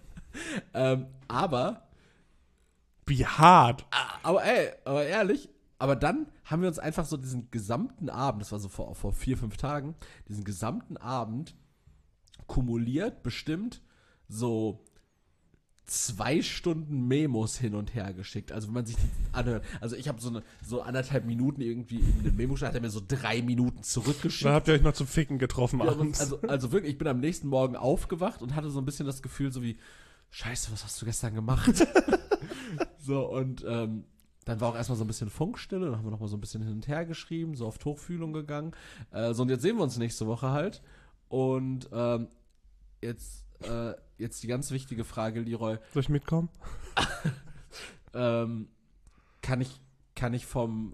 S2: Aber
S1: Wie hart.
S2: aber ehrlich, aber dann haben wir uns einfach so diesen gesamten Abend, das war so vor 4-5 Tagen, diesen gesamten Abend kumuliert bestimmt so 2 Stunden Memos hin und her geschickt. Also wenn man sich die anhört, also ich habe so 1,5 Minuten irgendwie in den Memo geschickt, hat er mir so 3 Minuten zurückgeschickt.
S1: Dann habt ihr euch noch zum Ficken getroffen
S2: Ja,
S1: abends.
S2: also wirklich, ich bin am nächsten Morgen aufgewacht und hatte so ein bisschen das Gefühl, so wie, Scheiße, was hast du gestern gemacht? So, und Dann war auch erstmal so ein bisschen Funkstille, dann haben wir nochmal so ein bisschen hin und her geschrieben, so auf Tuchfühlung gegangen. So, und jetzt sehen wir uns nächste Woche halt. Und jetzt die ganz wichtige Frage, Leroy.
S1: Soll ich mitkommen?
S2: Kann ich vom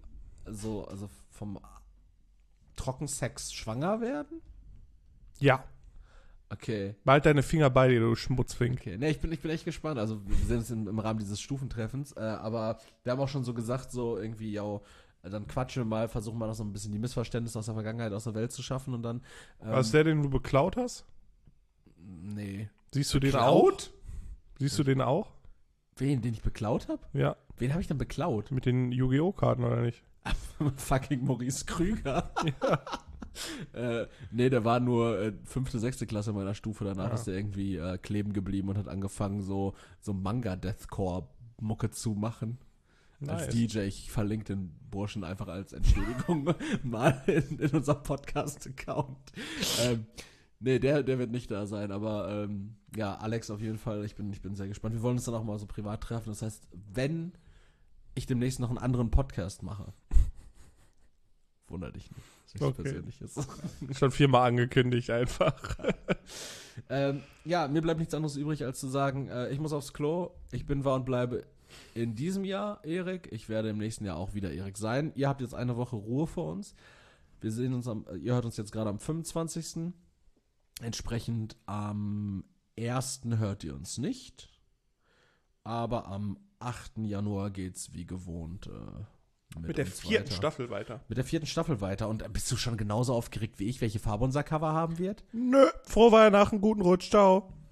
S2: Trockensex schwanger werden?
S1: Ja.
S2: Okay.
S1: Bald deine Finger bei dir, du Schmutzfink.
S2: Okay, ne, ich bin echt gespannt. Also wir sehen uns im Rahmen dieses Stufentreffens, aber wir haben auch schon so gesagt, so irgendwie, ja, dann quatschen wir mal, versuchen mal noch so ein bisschen die Missverständnisse aus der Vergangenheit aus der Welt zu schaffen und dann.
S1: Was ist der, den du beklaut hast?
S2: Nee.
S1: Siehst du den auch? Siehst du den auch?
S2: Wen, den ich beklaut habe?
S1: Ja.
S2: Wen habe ich denn beklaut?
S1: Mit den Yu-Gi-Oh! Karten, oder nicht?
S2: Fucking Maurice Krüger. Ja. Nee, der war nur 5., 6. Klasse meiner Stufe. Danach ist der irgendwie kleben geblieben und hat angefangen, so Manga-Deathcore-Mucke zu machen. Nice. Als DJ. Ich verlinke den Burschen einfach als Entschädigung mal in unserem Podcast-Account. Nee, der wird nicht da sein, aber ja, Alex auf jeden Fall. Ich bin sehr gespannt. Wir wollen uns dann auch mal so privat treffen. Das heißt, wenn ich demnächst noch einen anderen Podcast mache, wunder dich nicht. Das ist nichts Persönliches.
S1: Schon 4-mal angekündigt einfach.
S2: Ja, mir bleibt nichts anderes übrig, als zu sagen, ich muss aufs Klo. Ich bin, war und bleibe in diesem Jahr Erik. Ich werde im nächsten Jahr auch wieder Erik sein. Ihr habt jetzt eine Woche Ruhe vor uns. Wir sehen uns ihr hört uns jetzt gerade am 25. Entsprechend am 1. hört ihr uns nicht. Aber am 8. Januar geht's wie gewohnt
S1: mit der 4. Staffel weiter.
S2: Mit der 4. Staffel weiter. Und bist du schon genauso aufgeregt wie ich, welche Farbe unser Cover haben wird?
S1: Nö. Frohe Weihnachten, guten Rutsch, ciao.